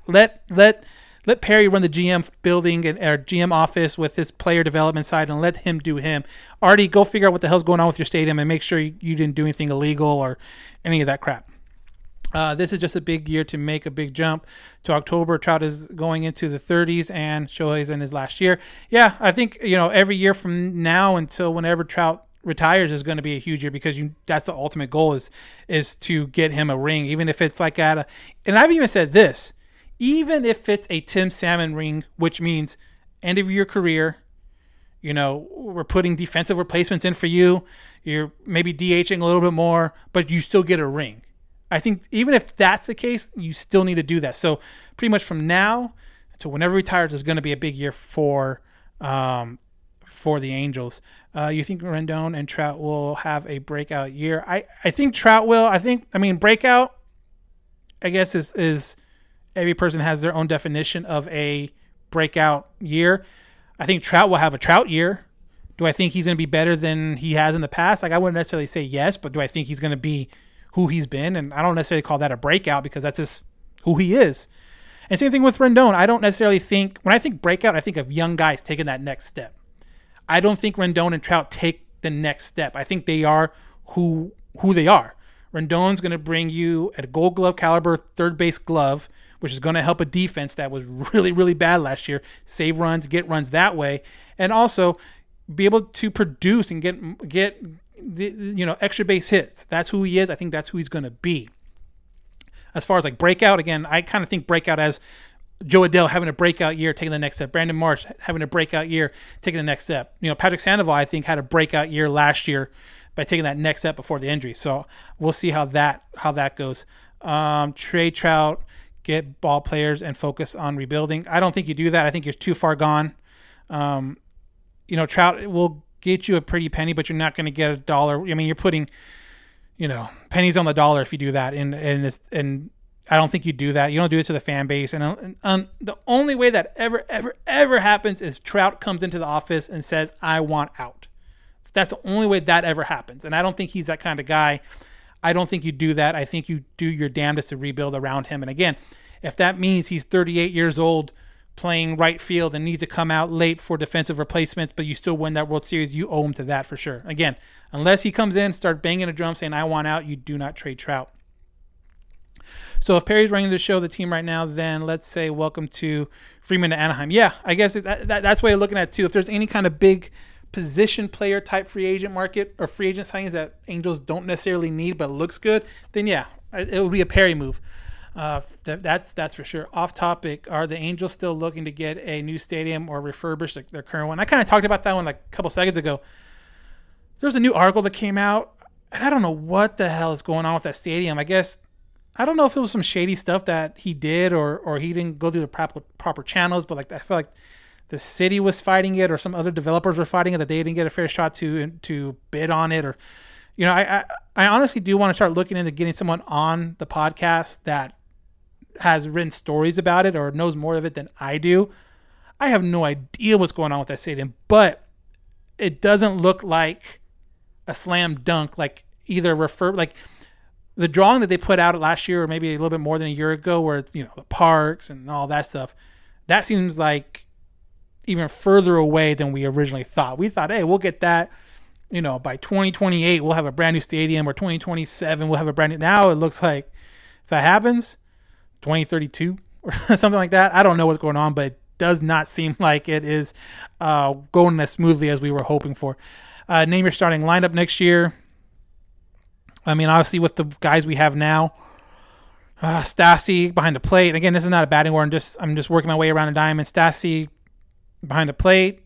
Let Perry run the GM building or GM office with his player development side, and let him do him. Artie, go figure out what the hell's going on with your stadium and make sure you didn't do anything illegal or any of that crap. This is just a big year to make a big jump to October. Trout is going into the 30s, and Shohei's in his last year. Yeah, I think every year from now until whenever Trout retires is going to be a huge year, because that's the ultimate goal is to get him a ring, even if it's like and I've even said this, even if it's a Tim Salmon ring, which means end of your career, we're putting defensive replacements in for you, you're maybe DHing a little bit more, but you still get a ring. I think even if that's the case, you still need to do that. So pretty much from now to whenever he retires is going to be a big year for the Angels. You think Rendon and Trout will have a breakout year? I think Trout will. Breakout, I guess, is every person has their own definition of a breakout year. I think Trout will have a Trout year. Do I think he's going to be better than he has in the past? I wouldn't necessarily say yes, but do I think he's going to be who he's been? And I don't necessarily call that a breakout, because that's just who he is. And same thing with Rendon. I don't necessarily think, when I think breakout, I think of young guys taking that next step. I don't think Rendon and Trout take the next step. I think they are who they are. Rendon's going to bring you a Gold Glove caliber third base glove, which is going to help a defense that was really, really bad last year, save runs, get runs that way, and also be able to produce and get extra base hits. That's who he is. I think that's who he's going to be. As far as like breakout, again, I kind of think breakout as Joe Adell having a breakout year, taking the next step. Brandon Marsh having a breakout year, taking the next step. Patrick Sandoval, I think, had a breakout year last year by taking that next step before the injury. So we'll see how that goes. Trade Trout, get ball players, and focus on rebuilding. I don't think you do that. I think you're too far gone. Trout will get you a pretty penny, but you're not going to get $1. You're putting, pennies on the dollar if you do that. And I don't think you do that. You don't do it to the fan base. And the only way that ever happens is Trout comes into the office and says, "I want out." That's the only way that ever happens. And I don't think he's that kind of guy. I don't think you do that. I think you do your damnedest to rebuild around him. And again, if that means he's 38 years old playing right field and needs to come out late for defensive replacements, but you still win that World Series, you owe him to that for sure. Again, unless he comes in, start banging a drum saying, "I want out," you do not trade Trout. So if Perry's running the show, the team right now, then let's say welcome to Freeman to Anaheim. Yeah, I guess that's the way of looking at it too. If there's any kind of big position player type free agent market or free agent signings that Angels don't necessarily need but looks good, then yeah, it would be a Perry move. That's for sure. Off topic, are the Angels still looking to get a new stadium or refurbish their current one? I kind of talked about that one like a couple seconds ago. There's a new article that came out, and I don't know what the hell is going on with that stadium. I don't know if it was some shady stuff that he did or he didn't go through the proper channels, but I feel like the city was fighting it or some other developers were fighting it, that they didn't get a fair shot to bid on it. Or, I honestly do want to start looking into getting someone on the podcast that has written stories about it or knows more of it than I do. I have no idea what's going on with that stadium, but it doesn't look like a slam dunk, like either the drawing that they put out last year or maybe a little bit more than a year ago, where it's, the parks and all that stuff. That seems like even further away than we originally thought. We thought, hey, we'll get that, by 2028, we'll have a brand new stadium, or 2027, we'll have a brand new. Now it looks like if that happens, 2032 or something like that. I don't know what's going on, but it does not seem like it is going as smoothly as we were hoping for. Name your starting lineup next year. Obviously with the guys we have now, Stassi behind the plate. And again, this is not a batting order. I'm just working my way around a diamond. Stassi behind the plate.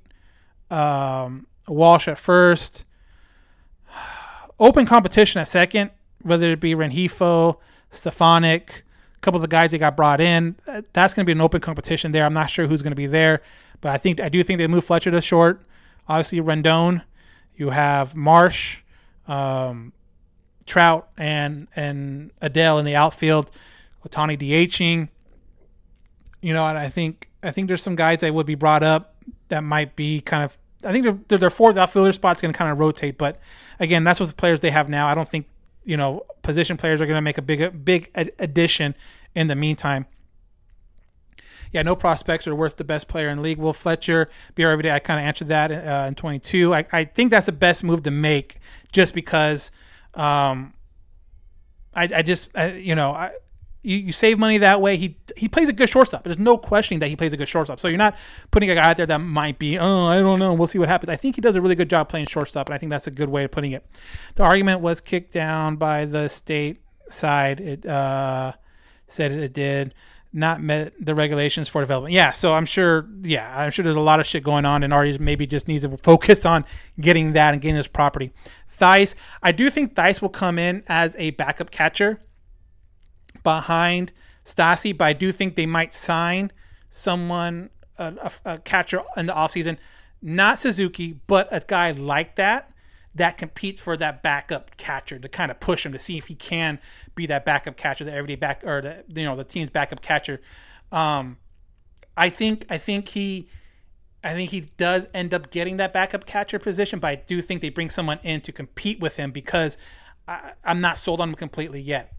Walsh at first. Open competition at second, whether it be Rengifo, Stefanik, a couple of the guys that got brought in. That's going to be an open competition there. I'm not sure who's going to be there, but I do think they move Fletcher to short. Obviously, Rendon. You have Marsh, Trout, and Adell in the outfield. Ohtani DHing. And I think there's some guys that would be brought up that might be kind of I think their fourth outfielder spot's going to kind of rotate. But again, that's what the players they have now. I don't think position players are going to make a big addition in the meantime. Yeah, no prospects are worth the best player in the league. Will Fletcher be our everyday? I kind of answered that in 22. I think that's the best move to make, just because you save money that way. He plays a good shortstop. There's no questioning that he plays a good shortstop. So you're not putting a guy out there that might be, I don't know, we'll see what happens. I think he does a really good job playing shortstop, and I think that's a good way of putting it. The argument was kicked down by the state side. It said it did not met the regulations for development. Yeah, so I'm sure there's a lot of shit going on, and Artie maybe just needs to focus on getting that and getting his property. Theis, I do think Theis will come in as a backup catcher behind Stassi, but I do think they might sign someone, a catcher in the offseason, not Suzuki, but a guy like that competes for that backup catcher to kind of push him to see if he can be that backup catcher, the everyday back, or the team's backup catcher. I think he does end up getting that backup catcher position, but I do think they bring someone in to compete with him, because I'm not sold on him completely yet.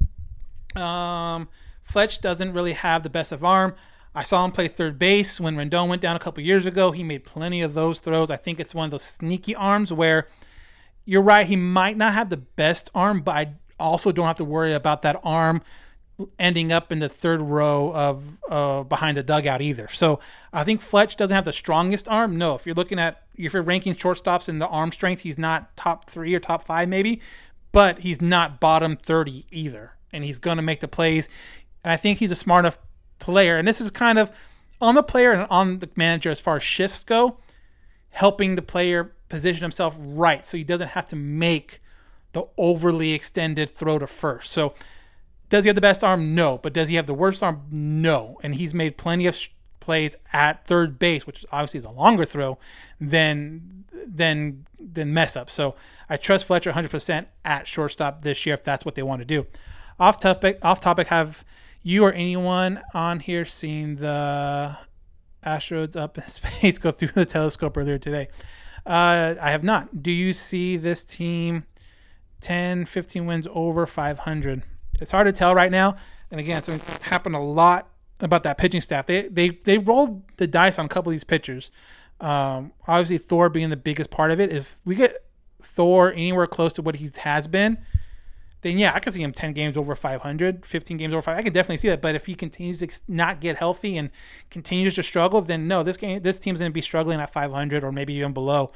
Fletch doesn't really have the best of arm. I saw him play third base when Rendon went down a couple years ago. He made plenty of those throws. I think it's one of those sneaky arms where you're right, he might not have the best arm, but I also don't have to worry about that arm ending up in the third row of behind the dugout either. So I think Fletch doesn't have the strongest arm. No, if you're ranking shortstops in the arm strength, he's not top 3 or top 5 maybe, but he's not bottom 30 either. And he's going to make the plays. And I think he's a smart enough player. And this is kind of on the player and on the manager as far as shifts go, helping the player position himself right so he doesn't have to make the overly extended throw to first. So does he have the best arm? No. But does he have the worst arm? No. And he's made plenty of plays at third base, which obviously is a longer throw than mess up. So I trust Fletcher 100% at shortstop this year if that's what they want to do. Off topic, have you or anyone on here seen the Astros up in space go through the telescope earlier today? I have not. Do you see this team 10, 15 wins over 500? It's hard to tell right now. And again, it's happened a lot about that pitching staff. They rolled the dice on a couple of these pitchers. Obviously, Thor being the biggest part of it. If we get Thor anywhere close to what he has been, then yeah, I can see him 10 games over 500, 15 games over 500. I can definitely see that. But if he continues to not get healthy and continues to struggle, then no, this team's going to be struggling at 500 or maybe even below.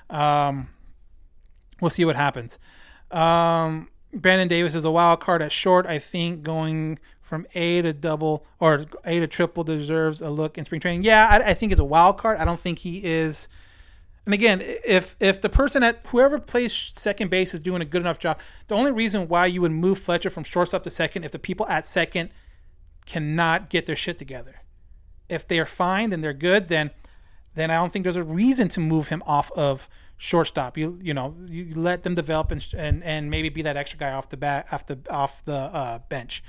We'll see what happens. Brandon Davis is a wild card at short. I think going from A to double or A to triple deserves a look in spring training. Yeah, I think it's a wild card. I don't think he is. And again, if the person at whoever plays second base is doing a good enough job, the only reason why you would move Fletcher from shortstop to second if the people at second cannot get their shit together. If they are fine, then they're good. Then I don't think there's a reason to move him off of shortstop. You let them develop and maybe be that extra guy off the bench.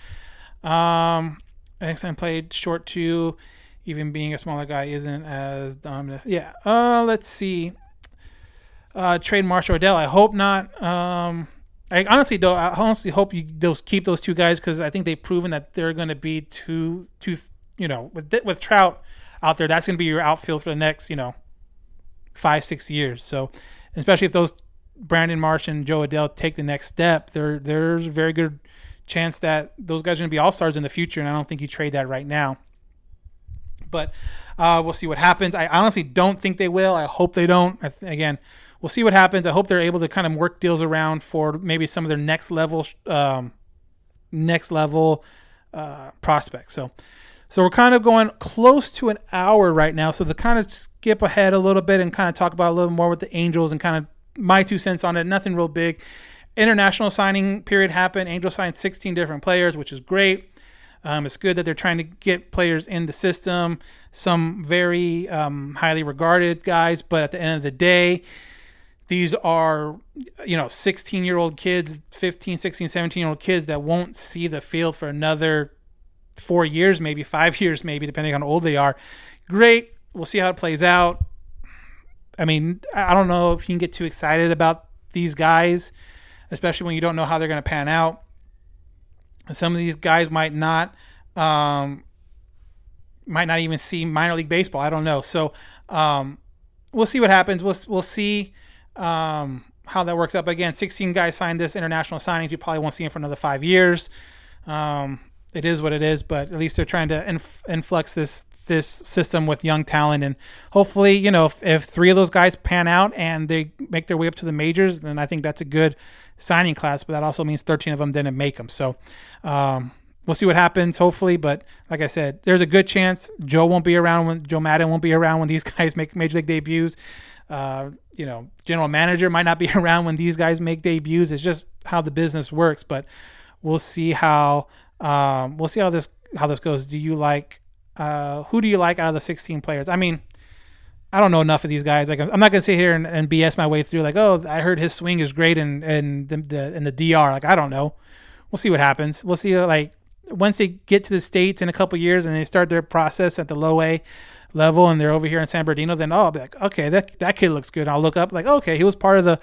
X-Men played short too. Even being a smaller guy isn't as dominant. Yeah. Let's see. Trade Marshall Odell. I hope not. I honestly hope they'll keep those two guys, because I think they've proven that they're going to be two. With Trout out there, that's going to be your outfield for the next 5-6 years. So, especially if those Brandon Marsh and Joe Adele take the next step, there's a very good chance that those guys are going to be all-stars in the future, and I don't think you trade that right now. But we'll see what happens. I honestly don't think they will. I hope they don't. Again, we'll see what happens. I hope they're able to kind of work deals around for maybe some of their next level prospects. So we're kind of going close to an hour right now. So to kind of skip ahead a little bit and kind of talk about a little more with the Angels and kind of my 2 cents on it. Nothing real big. International signing period happened. Angels signed 16 different players, which is great. It's good that they're trying to get players in the system, some very highly regarded guys, but at the end of the day, these are 16-year-old kids, 15, 16, 17-year-old kids that won't see the field for another 4 years, maybe 5 years, maybe, depending on how old they are. Great. We'll see how it plays out. I mean, I don't know if you can get too excited about these guys, especially when you don't know how they're going to pan out. Some of these guys might not even see minor league baseball. I don't know. So we'll see what happens. We'll see how that works out. But again, 16 guys signed this international signings. You probably won't see them for another 5 years. It is what it is, but at least they're trying to influx this system with young talent, and hopefully, you know, if 3 of those guys pan out and they make their way up to the majors, then I think that's a good signing class. But that also means 13 of them didn't make them. So we'll see what happens, hopefully. But like I said, there's a good chance Joe Maddon won't be around when these guys make major league debuts. You know, general manager might not be around when these guys make debuts. It's just how the business works. But we'll see how this goes. Do you like who do you like out of the 16 players? I mean, I don't know enough of these guys. Like, I'm not gonna sit here and BS my way through. Like, oh, I heard his swing is great in the DR. Like, I don't know. We'll see what happens. We'll see. Like, once they get to the States in a couple years and they start their process at the low A level and they're over here in San Bernardino, then I'll be like, okay, that kid looks good. I'll look up like, okay, he was part of the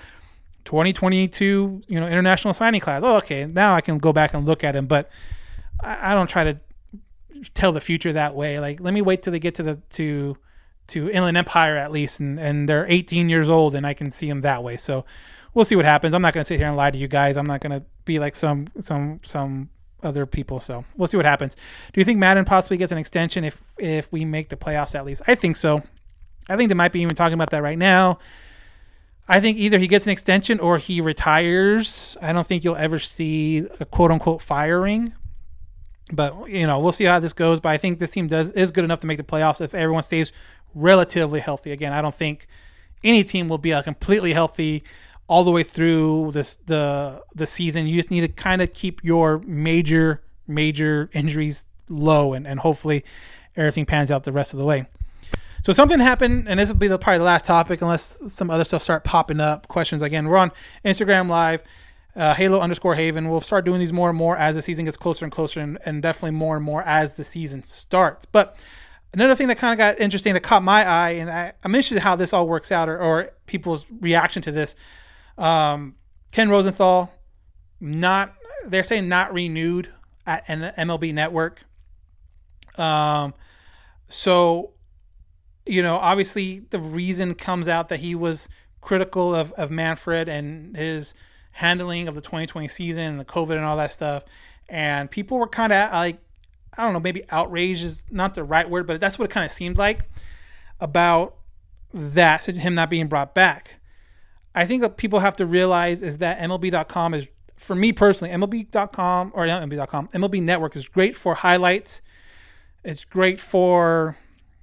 2022 international signing class. Oh, okay, now I can go back and look at him. But I don't try to tell the future that way. Like, let me wait till they get to Inland Empire at least, and they're 18 years old, and I can see them that way. So we'll see what happens. I'm not going to sit here and lie to you guys. I'm not going to be like some other people. So we'll see what happens. Do you think Maddon possibly gets an extension if we make the playoffs at least? I think so. I think they might be even talking about that right now. I think either he gets an extension or he retires. I don't think you'll ever see a quote-unquote firing. But, we'll see how this goes. But I think this team is good enough to make the playoffs if everyone stays relatively healthy. Again, I don't think any team will be completely healthy all the way through the season. You just need to kind of keep your major injuries low, and hopefully everything pans out the rest of the way. So something happened, and this will be probably the last topic unless some other stuff start popping up. Questions again. We're on Instagram Live. Halo_Haven. We'll start doing these more and more as the season gets closer and closer, and definitely more and more as the season starts. But another thing that kind of got interesting that caught my eye, and I'm interested in how this all works out or people's reaction to this. Ken Rosenthal, they're saying not renewed at an MLB Network. So, obviously the reason comes out that he was critical of Manfred and his handling of the 2020 season and the COVID and all that stuff. And people were kind of like, I don't know, maybe outraged is not the right word, but that's what it kind of seemed like about that, so him not being brought back. I think what people have to realize is that MLB.com is, for me personally, MLB.com, or not MLB.com, MLB Network is great for highlights. It's great for,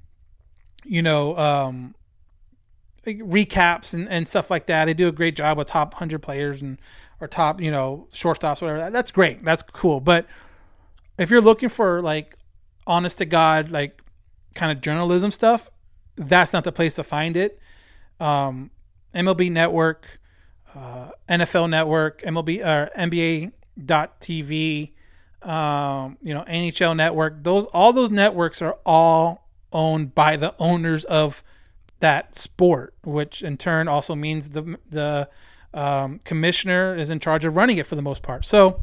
recaps and stuff like that. They do a great job with top 100 players or top, shortstops, whatever. That's great. That's cool. But if you're looking for honest to God, kind of journalism stuff, that's not the place to find it. MLB Network, NFL Network, MLB or NBA.TV, NHL Network. All those networks are all owned by the owners of that sport, which in turn also means the commissioner is in charge of running it for the most part. So,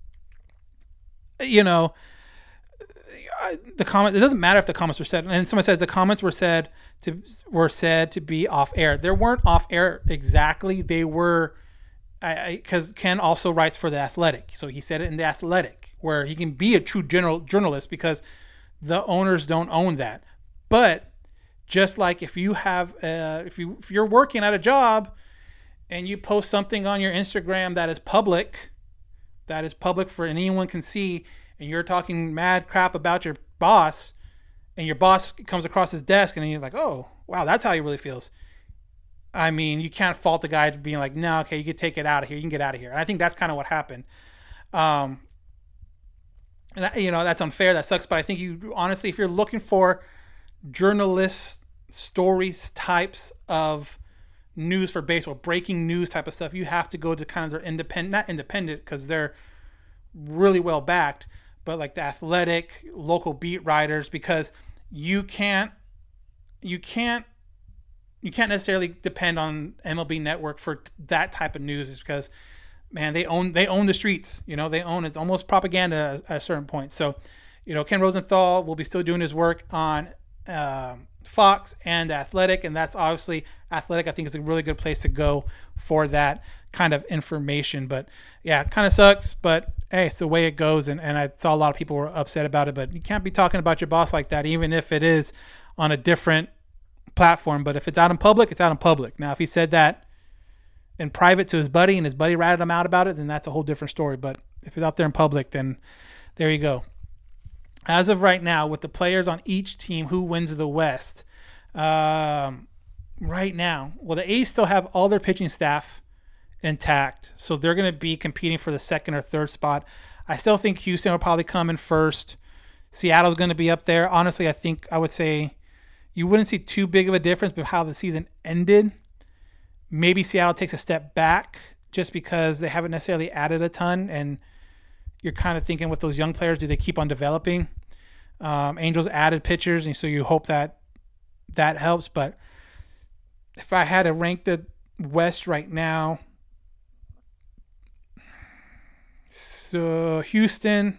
the comment, it doesn't matter if the comments were said, and someone says the comments were said to be off air. They weren't off air exactly. They were, because Ken also writes for The Athletic, so he said it in The Athletic, where he can be a true journalist because the owners don't own that. But just like if you have, if you're working at a job and you post something on your Instagram that is public for anyone can see, and you're talking mad crap about your boss, and your boss comes across his desk and he's like, oh, wow, that's how he really feels. I mean, you can't fault the guy being like, no, okay, you can take it out of here. You can get out of here. And I think that's kind of what happened. And that's unfair. That sucks. But I think you honestly, if you're looking for journalist stories types of news for baseball, breaking news type of stuff, you have to go to kind of their not independent because they're really well backed, but like The Athletic, local beat writers, because you can't necessarily depend on MLB Network for that type of news, is because, man, they own the streets. You know, they own, it's almost propaganda at a certain point. So, you know, Ken Rosenthal will be still doing his work on Fox and Athletic, and that's obviously Athletic. I think is a really good place to go for that kind of information. But yeah, it kind of sucks, but hey, it's the way it goes. And I saw a lot of people were upset about it, but you can't be talking about your boss like that, even if it is on a different platform. But if it's out in public, it's out in public. Now, if he said that in private to his buddy and his buddy ratted him out about it, then that's a whole different story. But if it's out there in public, then there you go. As of right now, with the players on each team, who wins the West? Right now, well, the A's still have all their pitching staff intact, so they're going to be competing for the second or third spot. I still think Houston will probably come in first. Seattle's going to be up there. Honestly, I would say you wouldn't see too big of a difference with how the season ended. Maybe Seattle takes a step back just because they haven't necessarily added a ton, and you're kind of thinking with those young players, do they keep on developing? Angels added pitchers, and so you hope that helps. But if I had to rank the West right now, so Houston,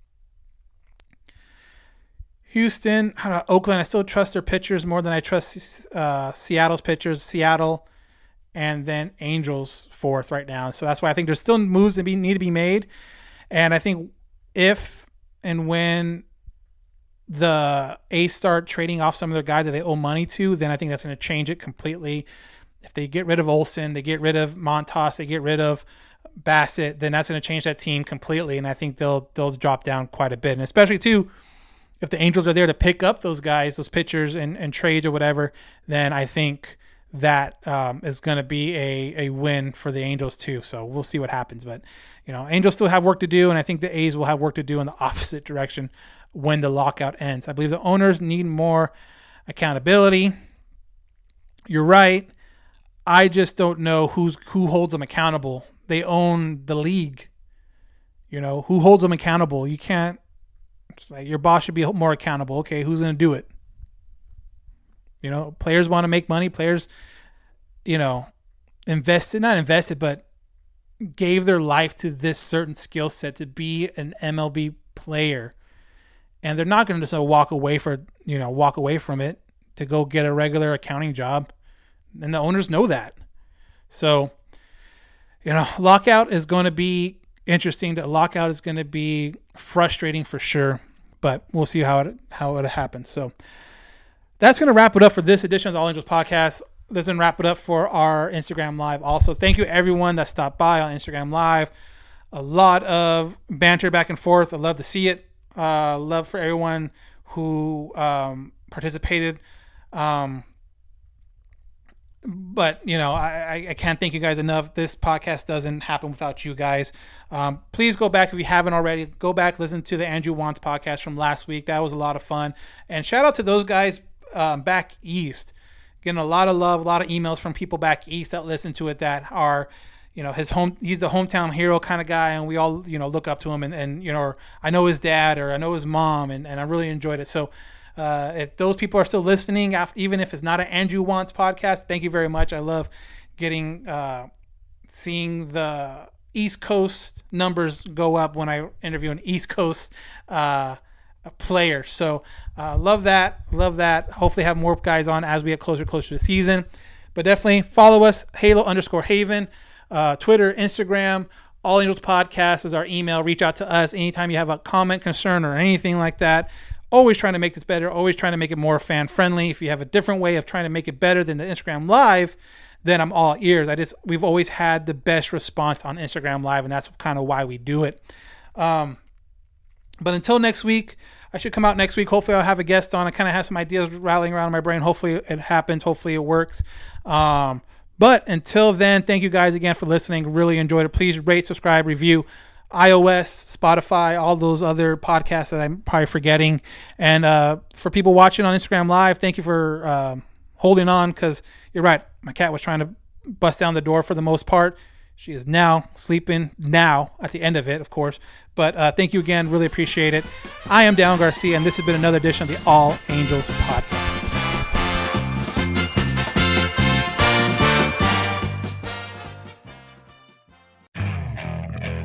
Oakland, I still trust their pitchers more than I trust Seattle's pitchers. Seattle, and then Angels fourth right now. So that's why I think there's still moves that need to be made. And I think if and when the A's start trading off some of their guys that they owe money to, then I think that's going to change it completely. If they get rid of Olsen, they get rid of Montas, they get rid of Bassett, then that's going to change that team completely. And I think they'll drop down quite a bit. And especially too, if the Angels are there to pick up those guys, those pitchers and trades or whatever, then I think that is going to be a win for the Angels too. So we'll see what happens. But, you know, Angels still have work to do, and I think the A's will have work to do in the opposite direction when the lockout ends. I believe the owners need more accountability. You're right. I just don't know who holds them accountable. They own the league. You know, who holds them accountable? You can't, it's like your boss should be more accountable. Okay, who's going to do it? You know, players want to make money. Players, you know, not invested, but gave their life to this certain skill set to be an MLB player. And they're not going to just walk away from it to go get a regular accounting job. And the owners know that. So, you know, lockout is going to be interesting. The lockout is going to be frustrating for sure, but we'll see how it happens. So that's going to wrap it up for this edition of the All Angels podcast. That's going to wrap it up for our Instagram Live. Also, thank you everyone that stopped by on Instagram Live. A lot of banter back and forth. I love to see it. Love for everyone who participated. But, you know, I can't thank you guys enough. This podcast doesn't happen without you guys. Please go back if you haven't already. Go back, listen to the Andrew Wants podcast from last week. That was a lot of fun. And shout out to those guys back east. Getting a lot of love, a lot of emails from people back east that listen to it that are, you know, he's the hometown hero kind of guy, and we all, you know, look up to him, and you know, or I know his dad, or I know his mom, and I really enjoyed it. So if those people are still listening, even if it's not an Andrew Wants podcast, thank you very much. I love getting seeing the East Coast numbers go up when I interview an East Coast player. So love that. Hopefully have more guys on as we get closer to the season. But definitely follow us, Halo_Haven, Twitter, Instagram. All Angels Podcast is our email. Reach out to us anytime you have a comment, concern, or anything like that. Always trying to make this better. Always trying to make it more fan-friendly. If you have a different way of trying to make it better than the Instagram Live, then I'm all ears. We've always had the best response on Instagram Live, and that's kind of why we do it. But until next week, I should come out next week. Hopefully I'll have a guest on. I kind of have some ideas rattling around in my brain. Hopefully it happens. Hopefully it works. But until then, thank you guys again for listening. Really enjoyed it. Please rate, subscribe, review iOS, Spotify, all those other podcasts that I'm probably forgetting. And for people watching on Instagram Live, thank you for holding on, because you're right. My cat was trying to bust down the door for the most part. She is now sleeping at the end of it, of course. But thank you again. Really appreciate it. I am Dallin Garcia, and this has been another edition of the All Angels Podcast.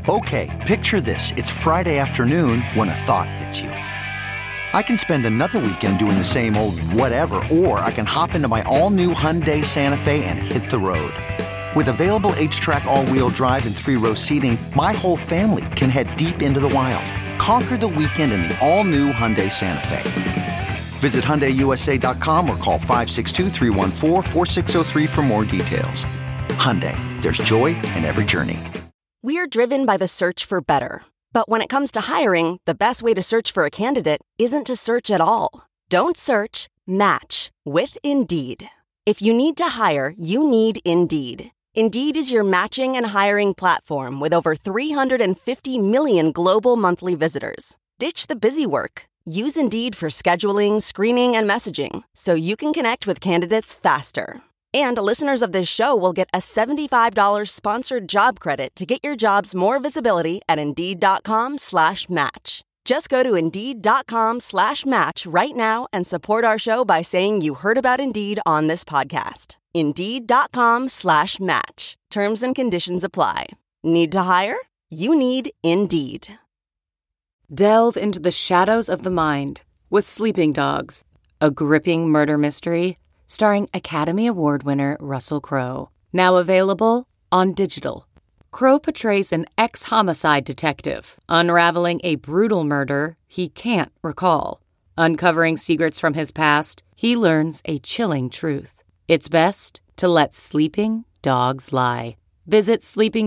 Okay, picture this. It's Friday afternoon when a thought hits you. I can spend another weekend doing the same old whatever, or I can hop into my all-new Hyundai Santa Fe and hit the road. With available H-Track all-wheel drive and 3-row seating, my whole family can head deep into the wild. Conquer the weekend in the all-new Hyundai Santa Fe. Visit HyundaiUSA.com or call 562-314-4603 for more details. Hyundai, there's joy in every journey. We're driven by the search for better. But when it comes to hiring, the best way to search for a candidate isn't to search at all. Don't search, match with Indeed. If you need to hire, you need Indeed. Indeed is your matching and hiring platform with over 350 million global monthly visitors. Ditch the busy work. Use Indeed for scheduling, screening, and messaging so you can connect with candidates faster. And listeners of this show will get a $75 sponsored job credit to get your jobs more visibility at Indeed.com/match. Just go to Indeed.com/match right now and support our show by saying you heard about Indeed on this podcast. Indeed.com/match. Terms and conditions apply. Need to hire? You need Indeed. Delve into the shadows of the mind with Sleeping Dogs, a gripping murder mystery starring Academy Award winner Russell Crowe. Now available on digital. Crowe portrays an ex-homicide detective unraveling a brutal murder he can't recall. Uncovering secrets from his past, he learns a chilling truth. It's best to let sleeping dogs lie. Visit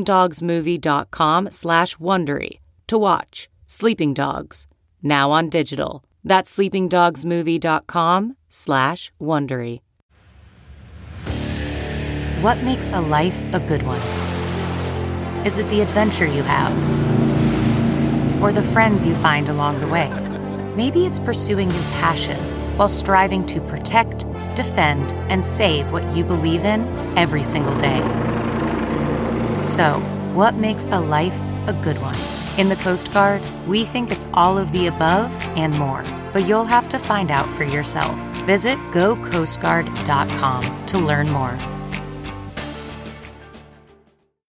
sleepingdogsmovie.com/Wondery to watch Sleeping Dogs, now on digital. That's sleepingdogsmovie.com/Wondery. What makes a life a good one? Is it the adventure you have? Or the friends you find along the way? Maybe it's pursuing your passion while striving to protect, defend, and save what you believe in every single day. So, what makes a life a good one? In the Coast Guard, we think it's all of the above and more, but you'll have to find out for yourself. Visit GoCoastGuard.com to learn more.